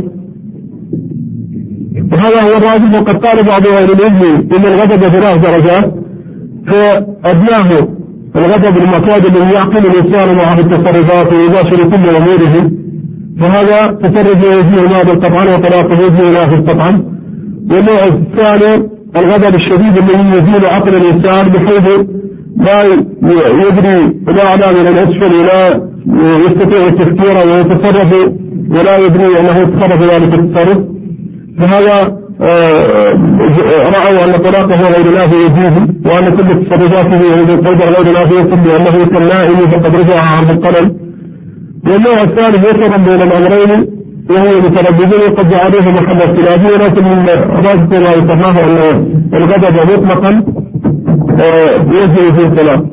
وهذا هو الراجح. وقد قال بعض أهل العلم إن الغضب 3 درجات فأدناه الغضب المعتاد الذي يعقل الإنسان معه التصرفات ويباشر كل أموره فهذا تصرف يجزيه ناظر طبعا وطلاقه يجزيه ناظر طبعا. والنوع الثاني الغضب الشديد الذي يزيل عقل الإنسان بحيث لا يدري لا أعلى من الأسفل ولا يستطيع التفكير ويتصرف ولا يدري أنه يتصرف ذلك التصرف. فهذا رأوا أن طلاقه غير نافع يجوز وأن كل تصرفاته غير نافع يصل لأنه كالنائم فقد رجع عن القلم. والنوع الثالث يقرب بين الأمرين وهو مترددين وقد عليه محل اختلافي ولكن من راسه الله يسماه أن الغضب مطلقا يجري في الطلاق.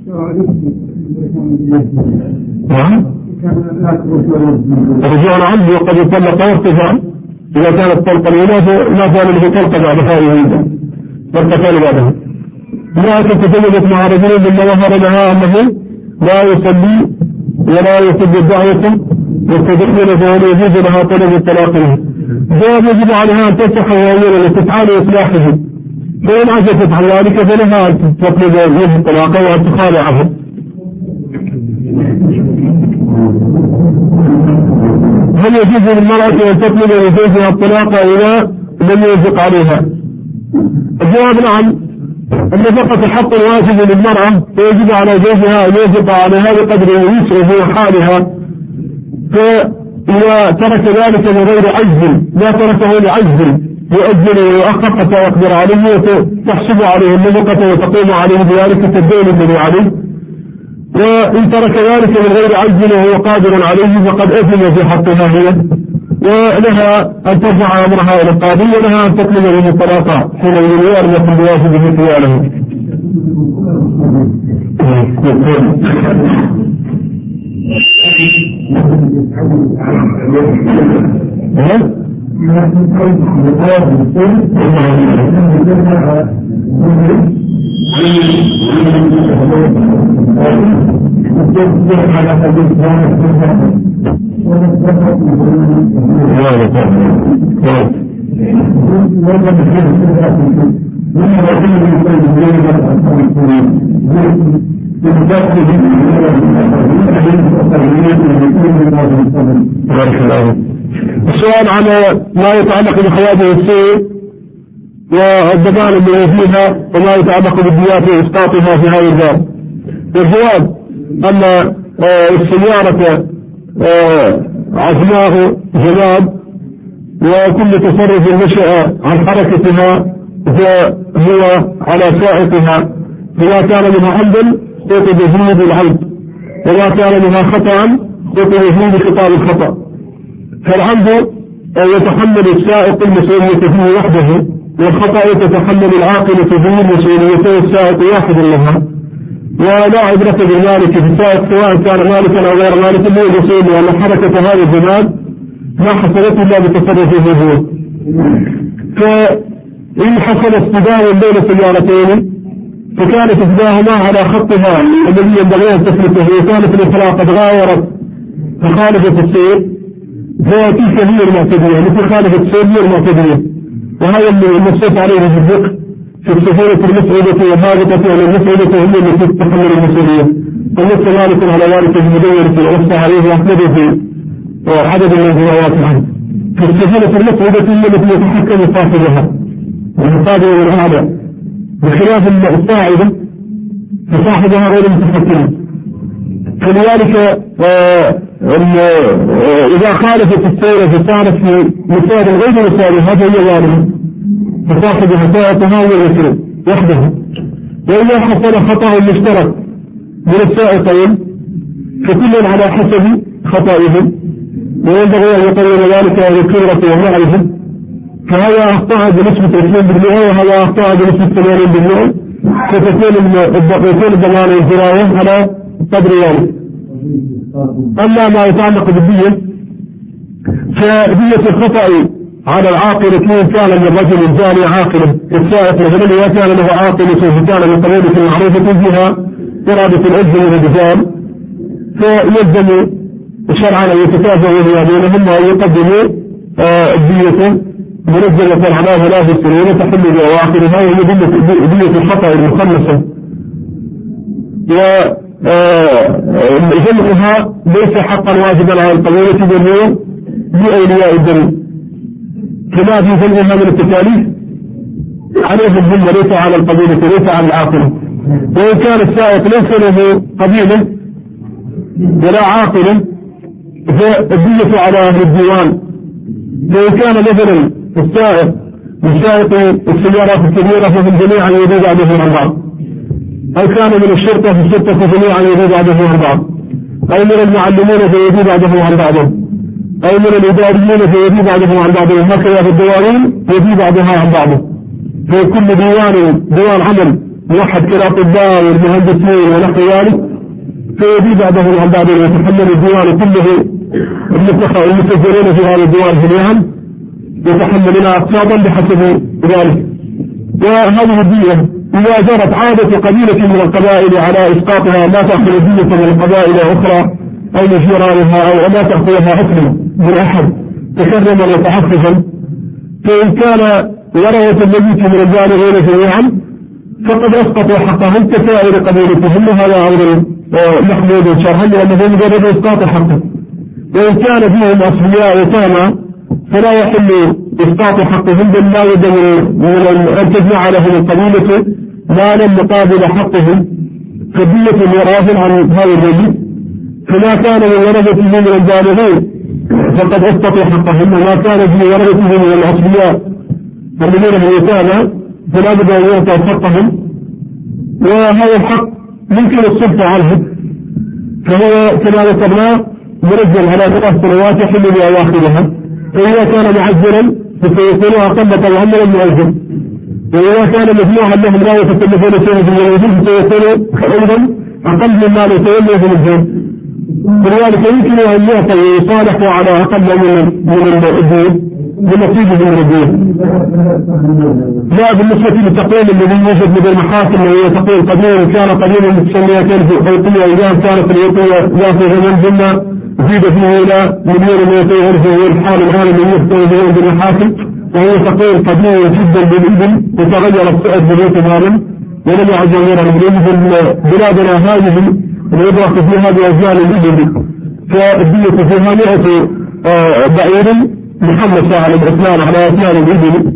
رجوع عنه وقد يطلق وارتفاع إذا كانت طلقا لا فعل له طلقة بعد هذه طلقتان بعدها. امرأة تزوجت مع رجل مما ظهر لها أنه لا يصلي ولا يصلي الدعوة والتدخل فهو يجوز لها طلب الطلاق له. جواب يجب عليها أن تفتح وأولا لتسعى لإصلاحه فإن عجزت عن ذلك فلها أن تطلب منه الطلاق وأن تخالعه. هل يجوز للمرأة أن تطلب لزوجها الطلاق إذا لم ينفق عليها؟ الجواب نعم. النفقة حق واجب للمرأة فيجب على زوجها أن ينفق عليها بقدر يسعه حالها. فإذا ترك ذلك من غير عجز لا تركه لعجز يؤجل ويؤخر حتى يقدر عليه وتحسب عليه النفقة وتقوم عليه بذلك كالدين الذي عليه. وإن ترك ذلك من غير عجز وهو قادر عليه فقد أثم في حقها هي ولها أن ترفع أمرها إلى القاضي ولها أن تطلب منه الطلاق حين يريد يكون بواجبه خياله. السؤال عن ما يتعلق بحياته السيء والضمان الذي فيها وما يتعلق بالديات وإسقاطها في هذا الباب. الجواب أن السيارة عزماه جناب وكل تصرف نشأ عن حركتها فهو على سائقها فما كان منها عمدا خطب يزيد العمد وما كان منها خطأ خطب يزيد خطاب الخطأ. فالعمد يتحمل السائق المسؤولية فيه وحده والخطأ تتحمل العاقلة فيه مسؤوليته السائق واحد لها. ولا عبرة بالمالك في السائق سواء كان مالكا أو غير مالك هو المسؤول لأن حركة هذا الزمان ما حصلت إلا بتصرفه هو. فإن حصل اصطدام بين سيارتين فكانت إحداهما على خطها الذي ينبغي أن تسلكه وكانت الأخرى قد غاورت فخالفة السير فتلك هي المعتدية، مثل خالفة السير هي المعتدية. وهذا اللي نصف عليه في الفقه في السفينة المسعودة والهابطة على المسعودة هم التي تتحمل المسؤولية. فنص مالك على ذلك في المدونة ونص عليه وأحمد في عدد من الروايات عنه. في السفينة المسعودة هي التي يتحكم صاحبها والمقابل والأعلى، بخلاف الصاعدة فصاحبها غير متحكم. فلذلك إذا خالفت السيرة فصارت في مسار غير مسار هذا هي ظالمة، فصاحبها سائقها هو المسؤول وحده. وإذا حصل خطأ مشترك من السائقين فكل على حسب خطئهم، وينبغي أن يقرر ذلك بكبرة ومعرفة. فهذا أخطأ بنسبة 20% وهذا أخطأ بنسبة 80%، فتكون الضمان والجراية على قدر ذلك. أما ما يتعلق بالدية فدية الخطأ على العاقل إن كان للرجل الجاني عاقلا السائق مثلا إذا كان له عاقل كان من قبيلة معروفة فيها إرادة العز من الرجال، فيلزم شرعا أن يتكافئوا بينهم ويقدموا الدية منزلة على 3 سنين تحل بأواخرها، وهي دية الخطأ المخلصة. وجمعها ليس حقا واجبا على القبيلة بل لأولياء الدم، كما في جمعها من التكاليف عليه الذمة ليس على القبيلة ليس على العاقلة. وإن كان السائق ليس له قبيلة ولا عاقلة فالدية على أهل الديوان. فإن كان مثلا السائق من سائق السيارات الكبيرة ففي الجميع يريد بعضهم عن بعض، أو كان من الشرطة في الشرطة فجميعا يريد بعضهم عن بعض، أو من المعلمين فيريد بعضهم عن بعضهم، أو من الإداريين فيريد بعضهم عن بعضهم، هكذا في الدواوين يريد بعضها عن بعضه. في كل ديوان عمل موحد كالأطباء والمهندسين ونحو ذلك فيريد بعضهم عن بعضهم، ويتحمل الديوان كله المسجلين في هذا الديوان جميعا يتحملون أقساطا بحسب ذلك. وهذه الدية إذا جرت عادة قبيلة من القبائل على إسقاطها ما تأخذ الدية من القبائل الأخرى أو من جيرانها أو ما تأخذها حكما من أحد تكرما وتحفظا، فإن كان ورثة الميت من البالغين جميعا فقد أسقطوا حقهم كسائر قبيلتهم، وهذا أمر محمود شرعا لأنه مجرد إسقاط حقه. وإن كان فيهم أصفياء يتامى فلا يحل إسقاط حقهم، بل لا بد من أن تجمع لهم القبيلة مالا مقابل حقهم كدية ميراث عن هذا الرجل. فما كان من ورثته من البالغين فقد أسقطوا حقهم، وما كان في ورثته من الأصفياء الذين هم يتامى فلا بد أن يعطوا حقهم. وهذا الحق ممكن السلطة عنه، فهو كما ذكرنا مرجل على 3 سنوات يحل بأواخرها. فإذا كان معزلا فسيكون أقل طبعا من المؤذن، وإذا كان مجموعا لهم لا يتكلفون شيئا في الوجود فسيكون أيضا أقل مما يتولى في الجن. ولذلك يمكن أن يعطي ويصالحوا على أقل من الدين بنصيبه من الدين. لا بالنسبة للتقويم الذي يوجد من المحاكم وهي تقويم قديم كان قديما متسمية فوقية، إذا كانت الوقية ذات زمن ثم زيد فيه إلى 1,200,000 وهو الحال الآن الذي يحتوي به بالمحاكم، وهو تقويم قديم جدا بالإذن وتغير السعر به تماما ولم يعد غير الإذن. بلادنا هذه الإدراك فيها بأجيال الإذن، فالدية فيها 100 بعير محمسة على الإسلام على أسنان الإذن.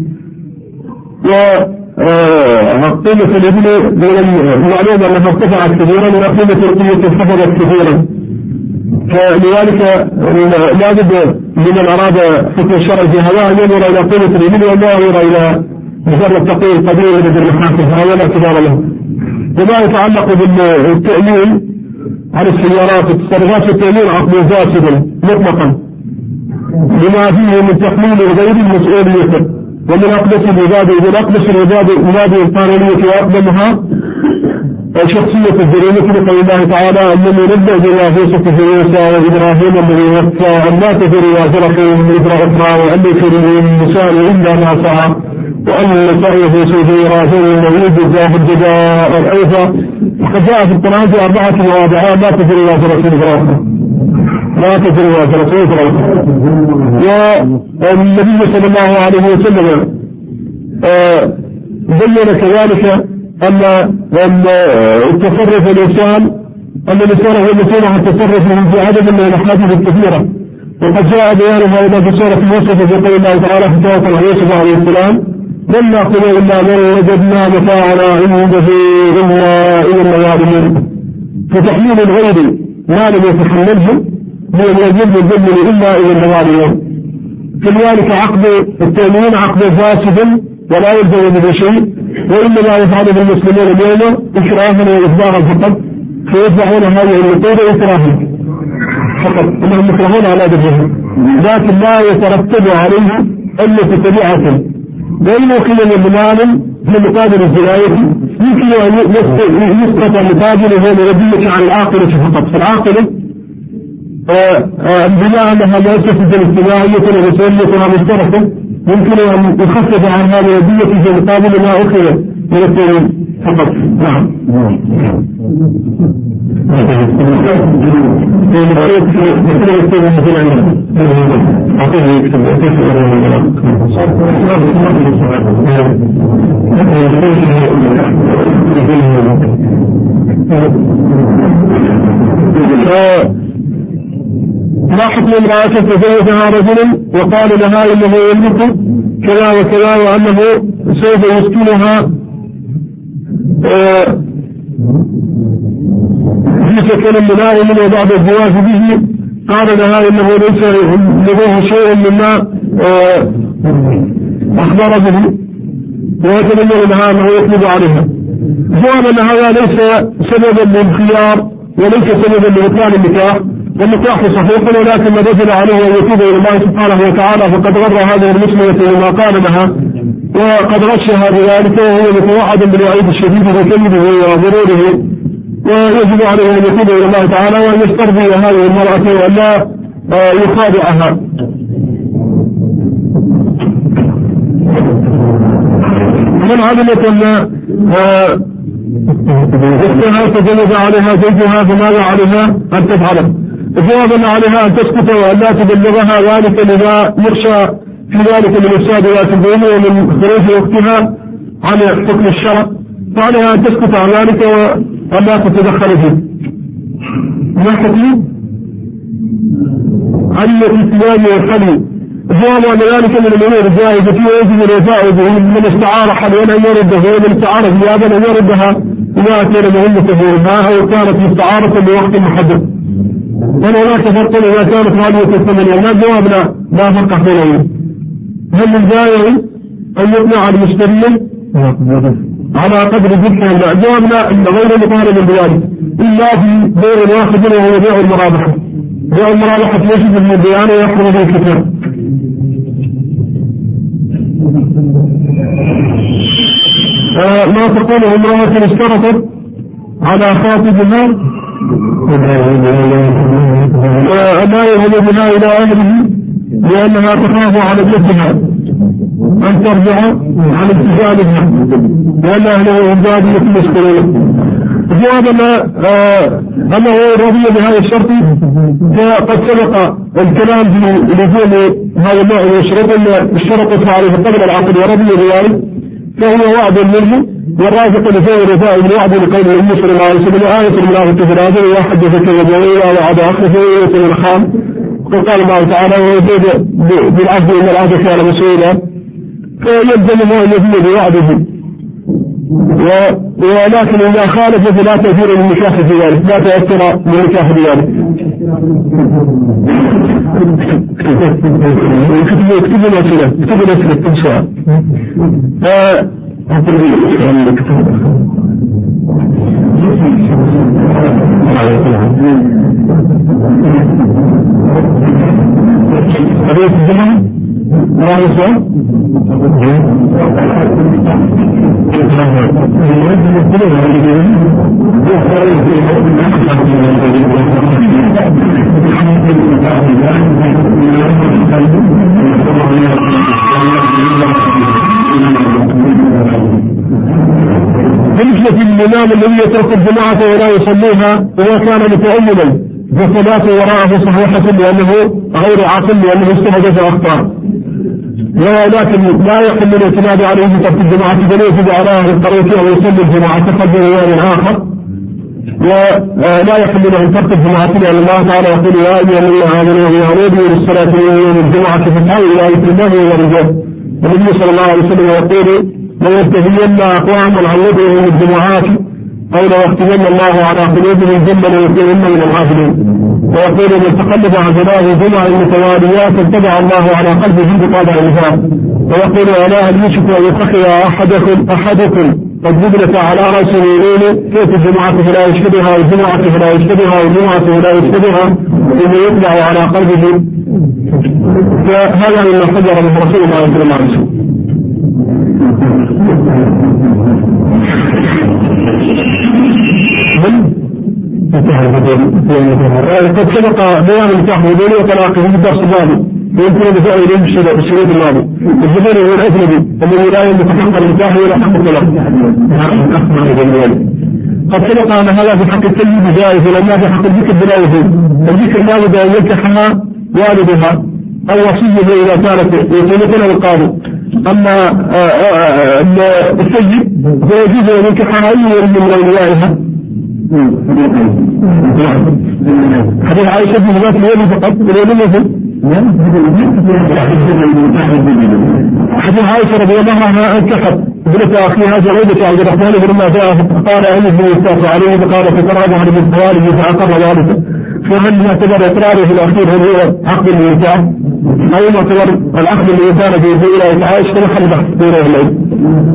وقيمة الإذن معلومة أنها ارتفعت كثيرا وقيمة القيمة انخفضت كثيرا، فلذلك لا بد لمن أراد حكم الشرع في هذا أن ينظر إلى قيمة الإذن ولا ينظر إلى مجرد تقويم قدير من المحاكم، هذا لا اعتبار له. وما يتعلق بالتأمين على السيارات التصرفات التأمين عقد فاسد مطلقا لما فيه من تحميل غير المسؤولية ومن أقدس العباد ومن أقدس العباد القانونية وأقدمها شخصية الجريمة لقول الله تعالى أنني نبدأ بالله في صفة موسى وإبراهيم الذي وفى أن لا تزر وازرة وزر أخرى وأن ليس للإنسان إلا ما سعى وأن سعيه سوف يرى ثم يجزاه الجزاء الأوفى. وقد جاء في القرآن في 4 مواضع لا تزر وازرة وزر أخرى، لا تزر وازرة وزر والنبي صلى الله عليه وسلم بين كذلك أن التصرف الإنسان هو المسؤول عن تصرفه في عدد من الأحاديث الكثيرة، وقد جاء بيان هذا في سورة يوسف في قول الله تعالى في سورة يوسف عليه السلام: لن نأخذ إلا من وجدنا متاعنا عنده إلا إلى النوادم. فتحميل الغير ما لم يتحمله من الواجب الجمل إلا إلى النوادم. كذلك عقد التأمين عقد فاسد ولا يلزم به شيء، وإنما يفعل بالمسلمين اليوم إكراها وإجبارا فقط، فيتبعون هذه النقود إكراها فقط، إنهم مكرهون على ذبحهم، لكن لا يترتب عليه إلا تبعة. وإن أخذ من مال في مقابل الجناية يمكن أن يسقط مقابله لربية عن العاقلة فقط. فالعاقلة بناء أنها مؤسسة اجتماعية ومسؤوليتها مشتركة يمكن أن يخفف عن هذه الربية في مقابل ما أخذ من التأمين فقط. نعم. ما حكم امرأة تزوجها رجل وقال لها إنه يملك كذا وكذا وأنه سوف يسكنها في سكن ملائم وبعد الزواج به، قال لها إنه ليس لديه شيء مما أخبر به ويتبين لها أنه يطلب عليها. جواب أن هذا ليس سببا للخيار وليس سببا لبطلان النكاح، والنكاح صحيح، ولكن الرجل عليه أن يتوب إلى الله سبحانه وتعالى، فقد غر هذه المسلمة بما قال لها وقد غشها بذلك، وهو متوعد بالوعيد الشديد وكذبه وغروره، ويجب عليه أن يتوب إلى الله تعالى وأن يسترضي هذه المرأة وأن لا يخادعها. من علمت أن اختها تزوج عليها زوجها فماذا عليها أن تفعله؟ الجواب أن عليها أن تسكت وأن لا تبلغها ذلك لما يخشى في ذلك من إفساد ذات الدين ومن خروج أختها عن حكم الشرع، فعليها أن تسكت عن ذلك وأن لا تتدخل فيه. ما حكم عن الاتيان والحلي؟ الجواب أن ذلك من الأمور الجائزة ويجب الوفاء به، من استعار حليا أن يرده، ومن استعار ثيابا أن يردها إذا كان مهمته ما أو كانت مستعارة لوقت محدد. وهناك فرق إذا كانت غالية الثمن ولا الجواب لا فرق بينهم. هل الجائز أن يقنع المشتري على قدر ذبحه؟ الجواب لا، غير مطالب بذلك إلا في بيع واحد وهو بيع المرابحة. بيع المرابحة يجب من البيان ويحرم به الكتاب. ما تقوله امرأة اشترطت على خاطبها ولا يذهب بها إلى أهله لأنها تخاف على ابنتها أن ترجع عن ابتزالها لأن أهله إمداد يسكنون. الجواب أنه رضي بهذا الشرط، فقد سبق الكلام في لزوم هذا النوع من الشروط أن اشترطت عليه قبل العقد ورضي بذلك، فهو وعد منه، والرازق لفعل رفاء من وعد لقول النبي صلى الله عليه وسلم: آية المنافق في الآخر إذا حدث كذب وعد آخر فهو الخام. وقال الله تعالى: ويزيد بالعهد إن العهد كان مسؤولا، فيلزمه أن يزيد بوعده، ولكن إذا خالف فلا تأثير للنكاح في ذلك، لا تأثر للنكاح في ذلك. اكتبوا الأسئلة إن شاء الله. بالنسبة للإمام الذي يترك الجماعة ولا يصليها وما كان متأملا فصلاته وراءه صحيحة لأنه غير عاقل لأنه استهدف أخطاء، ولكن لا يحل الاعتماد عليه بترك الجماعة بل يجب على أهل القرية أو يصلي الجماعة خلف رجال آخر، ولا يحل له ترك الجماعة لأن الله تعالى يقول يا أيها الذين آمنوا إذا نودي للصلاة من يوم الجمعة فاسعوا إلى ذكر الله ورجاله. النبي صلى الله عليه وسلم يقول لينتهين أقوام عن يدعو من الجماعات أو ليختمن الله على قلوبهم ثم ليكونن من الغافلين. ويقول من تقلب عن جناه جمع متواليات اتبع الله على قلبه بطابع النفاق. ويقول ألا هل يشك أن يتخذ أحدكم قد جبلت على رأس اليمين كيف الجمعة فلا يشبهها والجمعة فلا يشبهها والجمعة فلا يشبهها ثم يطلع على قلبه. فهذا مما حذر من رسول الله صلى الله عليه وسلم. قد سبق بيان التحويل وطلاقه في الدرس الماضي ويمكن دفاع اليه الشريط الماضي. الزبير هو الاجنبي الذي لا يتحقق النكاح ولا حق الطلاق. قد سبق ان هذا في حق السيد جائز ولما في حق الذكر بلا وجود. الذكر لا بد ان ينكحها والدها او وصيه اذا كانت يقول له القاضي. اما السيد فيجوز ان ينكحها اي من اوليائها. حديث عائشة بن ذات اليوم فقط حديث عائشة رضي الله عنها انكحت ابنة أخيها جريدة عبد الرحمن بن معداء فقال أنه يستاف عليه فقال فتراه عن ابن خوالد فأقر ذلك. فهل يعتبر إقراره في الأخير هو عقد الإنسان أو يعتبر العقد الإنسان في إلى عائشة محل بحث بينه الليل.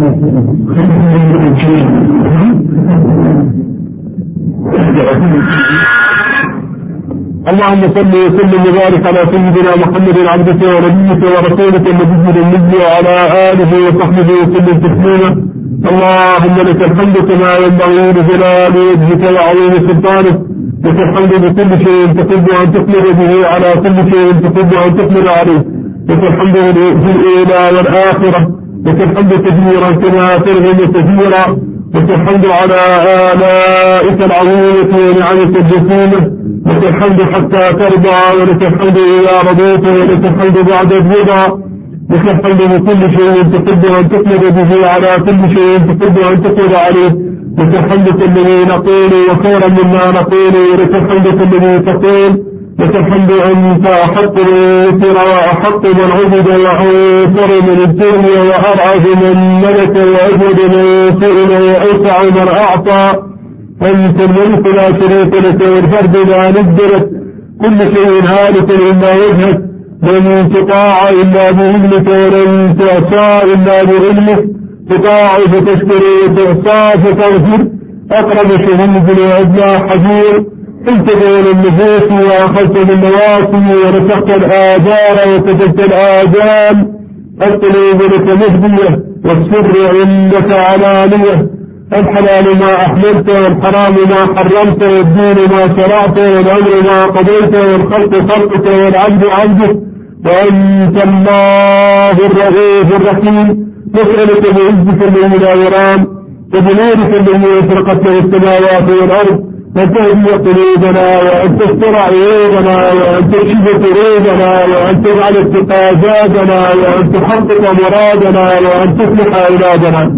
اللهم صل وسلم وبارك على سيدنا محمد عبدك ونبيك ورسولك النبي النبي وعلى آله وصحبه وسلم تسليما. اللهم لك الحمد كما ينبغي لجلال وجهك وعظيم سلطانك. لك الحمد بكل شيء تحب أن تقدر به على كل شيء تحب أن تقدر عليه. لك الحمد في الأولى والآخرة. لك الحمد كثيرا كما ترغم كثيرا. لك الحمد على آلائك العظيمة ونعمك الجسيمة. لك الحمد حتى ترضى ولك الحمد إذا رضيت ولك الحمد بعد الرضا. لك الحمد بكل شيء تحب أن تقدر به على كل شيء تحب أن تقدر عليه. لك الحمد كالذي نقول وخيرا مما نقول ولك الحمد كالذي تقول. لك الحمد أنت أحق الذكر وأحق من عبد وأنصر من الدنيا وأرعز من ملك وأجود من سئل وأوسع من أعطى. أنت الملك لا شريك لك والفرد لا ند لك. كل شيء هالك إلا وجهك. لن تطاع إلا بإذنك ولن تعصى إلا بعلمك. تطاع فتشكر وتعصى فتغفر. أقرب شهيد وأدنى حجير. انت بين النفوس واخذت بالنواسي ونفخت الآجار وكتبت الآجال. القلوب لك مهدية والسر عندك علانية. الحلال ما أحللت والحرام ما حرمت والدين ما شرعت والأمر ما قضيت والخلق خلقك والعبد عبدك. وأنت الله الرؤوف الرحيم. نسألك بعزك الذي لا يرام وبنورك الذي أشرقت له السماوات والأرض أن تهدي قلوبنا وأن تستر عيوبنا وأن تكشف كروبنا وأن تجعل استقاجاتنا وأن تحقق مرادنا وأن تصلح أولادنا.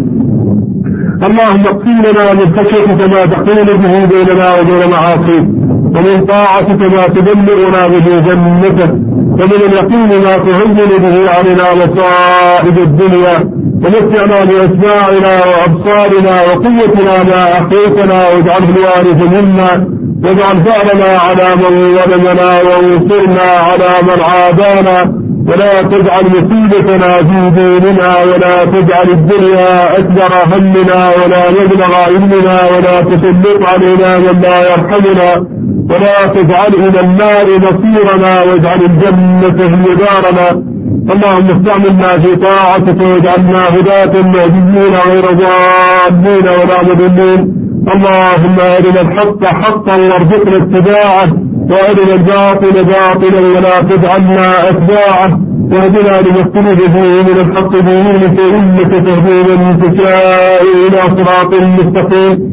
اللهم اقسم لنا من خشيتك ما تحول به بيننا وبين معاصيك ومن طاعتك ما تبلغنا به جنتك ومن اليقين ما تهون به علينا مصائب الدنيا. ومتعنا بأسماعنا وأبصارنا وقوتنا ما أحييتنا واجعله الوارث منا واجعل ثأرنا على من ظلمنا وانصرنا على من عادانا. ولا تجعل مصيبتنا في ديننا ولا تجعل الدنيا أكبر همنا ولا مبلغ علمنا ولا تسلط علينا من لا يرحمنا ولا تجعل إلى النار مصيرنا واجعل الجنة هي دارنا. اللهم استعملنا في طاعتك واجعلنا هداة مهديين غير ضالين ولا مضلين. اللهم أرنا الحق حقا وارزقنا اتباعه وأرنا الباطل باطلا ولا تجعلنا أتباعه. واهدنا لما اختلف فيه من الحق بإذنك إنك تهدي من تشاء إلى صراط مستقيم.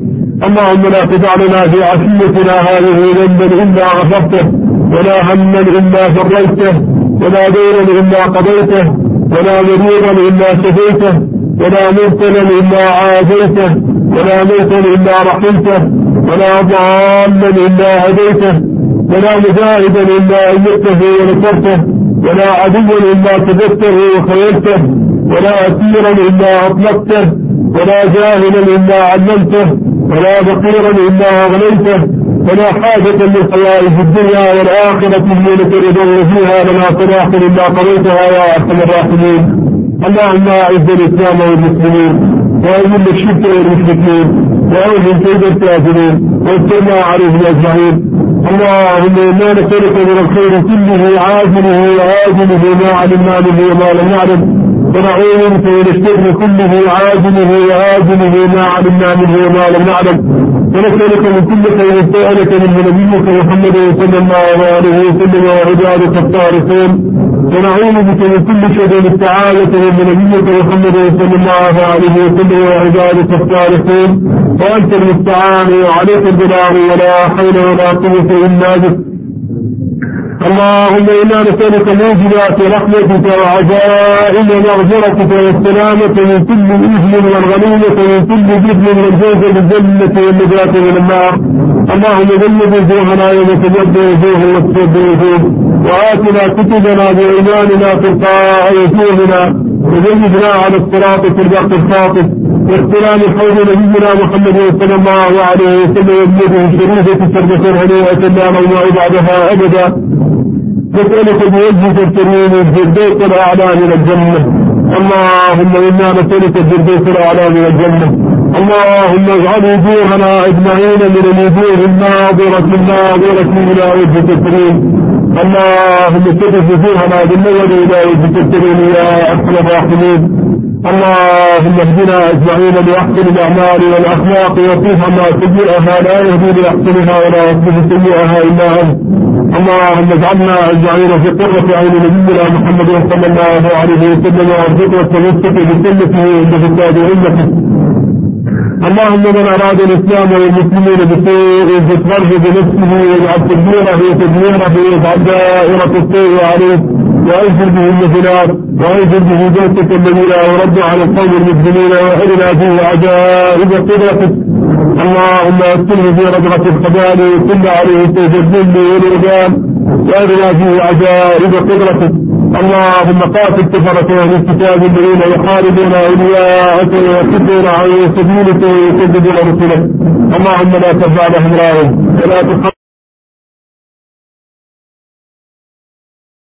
اللهم لا تدع لنا في عشيتنا هذه ذنبا إلا غفرته، ولا هما إلا فرجته، ولا دينا إلا قضيته، ولا مريضا إلا شفيته، ولا مبتلا إلا عافيته، ولا موتا إلا رحمته، ولا ضالا إلا هديته، ولا مجاهدا إلا أيدته ونصرته، ولا عدوا إلا كبرته وخيلته، ولا أسيرا إلا أطلقته، ولا جاهلا إلا علمته، ولا فقيرا إلا أغنيته، ولا حاجة من حوائج الدنيا والآخرة لك رضا فيها لنا صلاح إلا قضيتها يا أرحم الراحمين. اللهم أعز الإسلام والمسلمين، وأذل الشرك والمشركين، وأذل كيد الكافرين، وانصرنا عليهم أجمعين. اللهم إنا نسألك من الخير كله عاجله وآجله ما علمنا به وما لم نعلم، ونعوذ بك من الشر كله عاجله وآجله ما علمنا منه وما لم نعلم، ونسألك من كل خير سألك منه نبيك محمد صلى الله عليه وسلم وعبادك الصالحين، ونعوذ بك من كل شر استعاذك من نبيك محمد صلى الله عليه وسلم وعبادك الصالحين، وأنت المستعان وعليك البلاغ ولا حول ولا قوة إلا بك. اللهم إنا نسألك موجبات رحمتك وعزائم مغفرتك والسلامة من كل إثم والغنيمة من كل جبن والفوز بالجنة والنجاة من النار. اللهم جنب وجوهنا يوم تجد وجوه وتسد وجوه، وآتنا كتبنا بإيماننا تلقاء وجوهنا، وجنبنا على الصراط في الوقت الخاطف، واغفران حول نبينا محمد صلى الله عليه وسلم وبيده الشريفة شربة هنيئة لا نوع بعدها أبدا. نسألك بوجهك الكريم الفردوس الأعلى من الجنة. اللهم إنا نسألك الفردوس الأعلى من الجنة. اللهم اجعل وجوهنا أجمعين من الوجوه الناظرة إلى وجهك الكريم. اللهم شرف وجوهنا بالنظر إلى وجهك الكريم يا أرحم الراحمين. اللهم اهدنا أجمعين لأحسن الأعمال والأخلاق، وفيها سيئها لا يهدي لأحسنها ولا يصلح سيئها إلا أنت. اللهم اجعلنا أجمعين في قرة عين نبينا محمد صلى الله عليه وسلم، وارزقنا التمسك بسنته عند فساد أمته. اللهم من أراد الإسلام والمسلمين بسوء فاصبره بنفسه، واجعل تدبيره واجعل دائرة السوء عليه، وأنزل به النزلات، وأنزل به جوتك الذي لا يرد على القوم المسلمين، وأرنا فيه عجائب قدرتك. اللهم أدخله في رجعة الخبال وكل عليه سيف الذل والإرجال، وأرنا فيه عجائب قدرتك. اللهم قاتل كفرة أهل الكتاب الذين يحاربون أولياءك ويصدون عن سبيلك ويكذبون رسلك. اللهم لا تدع لهم راية ولا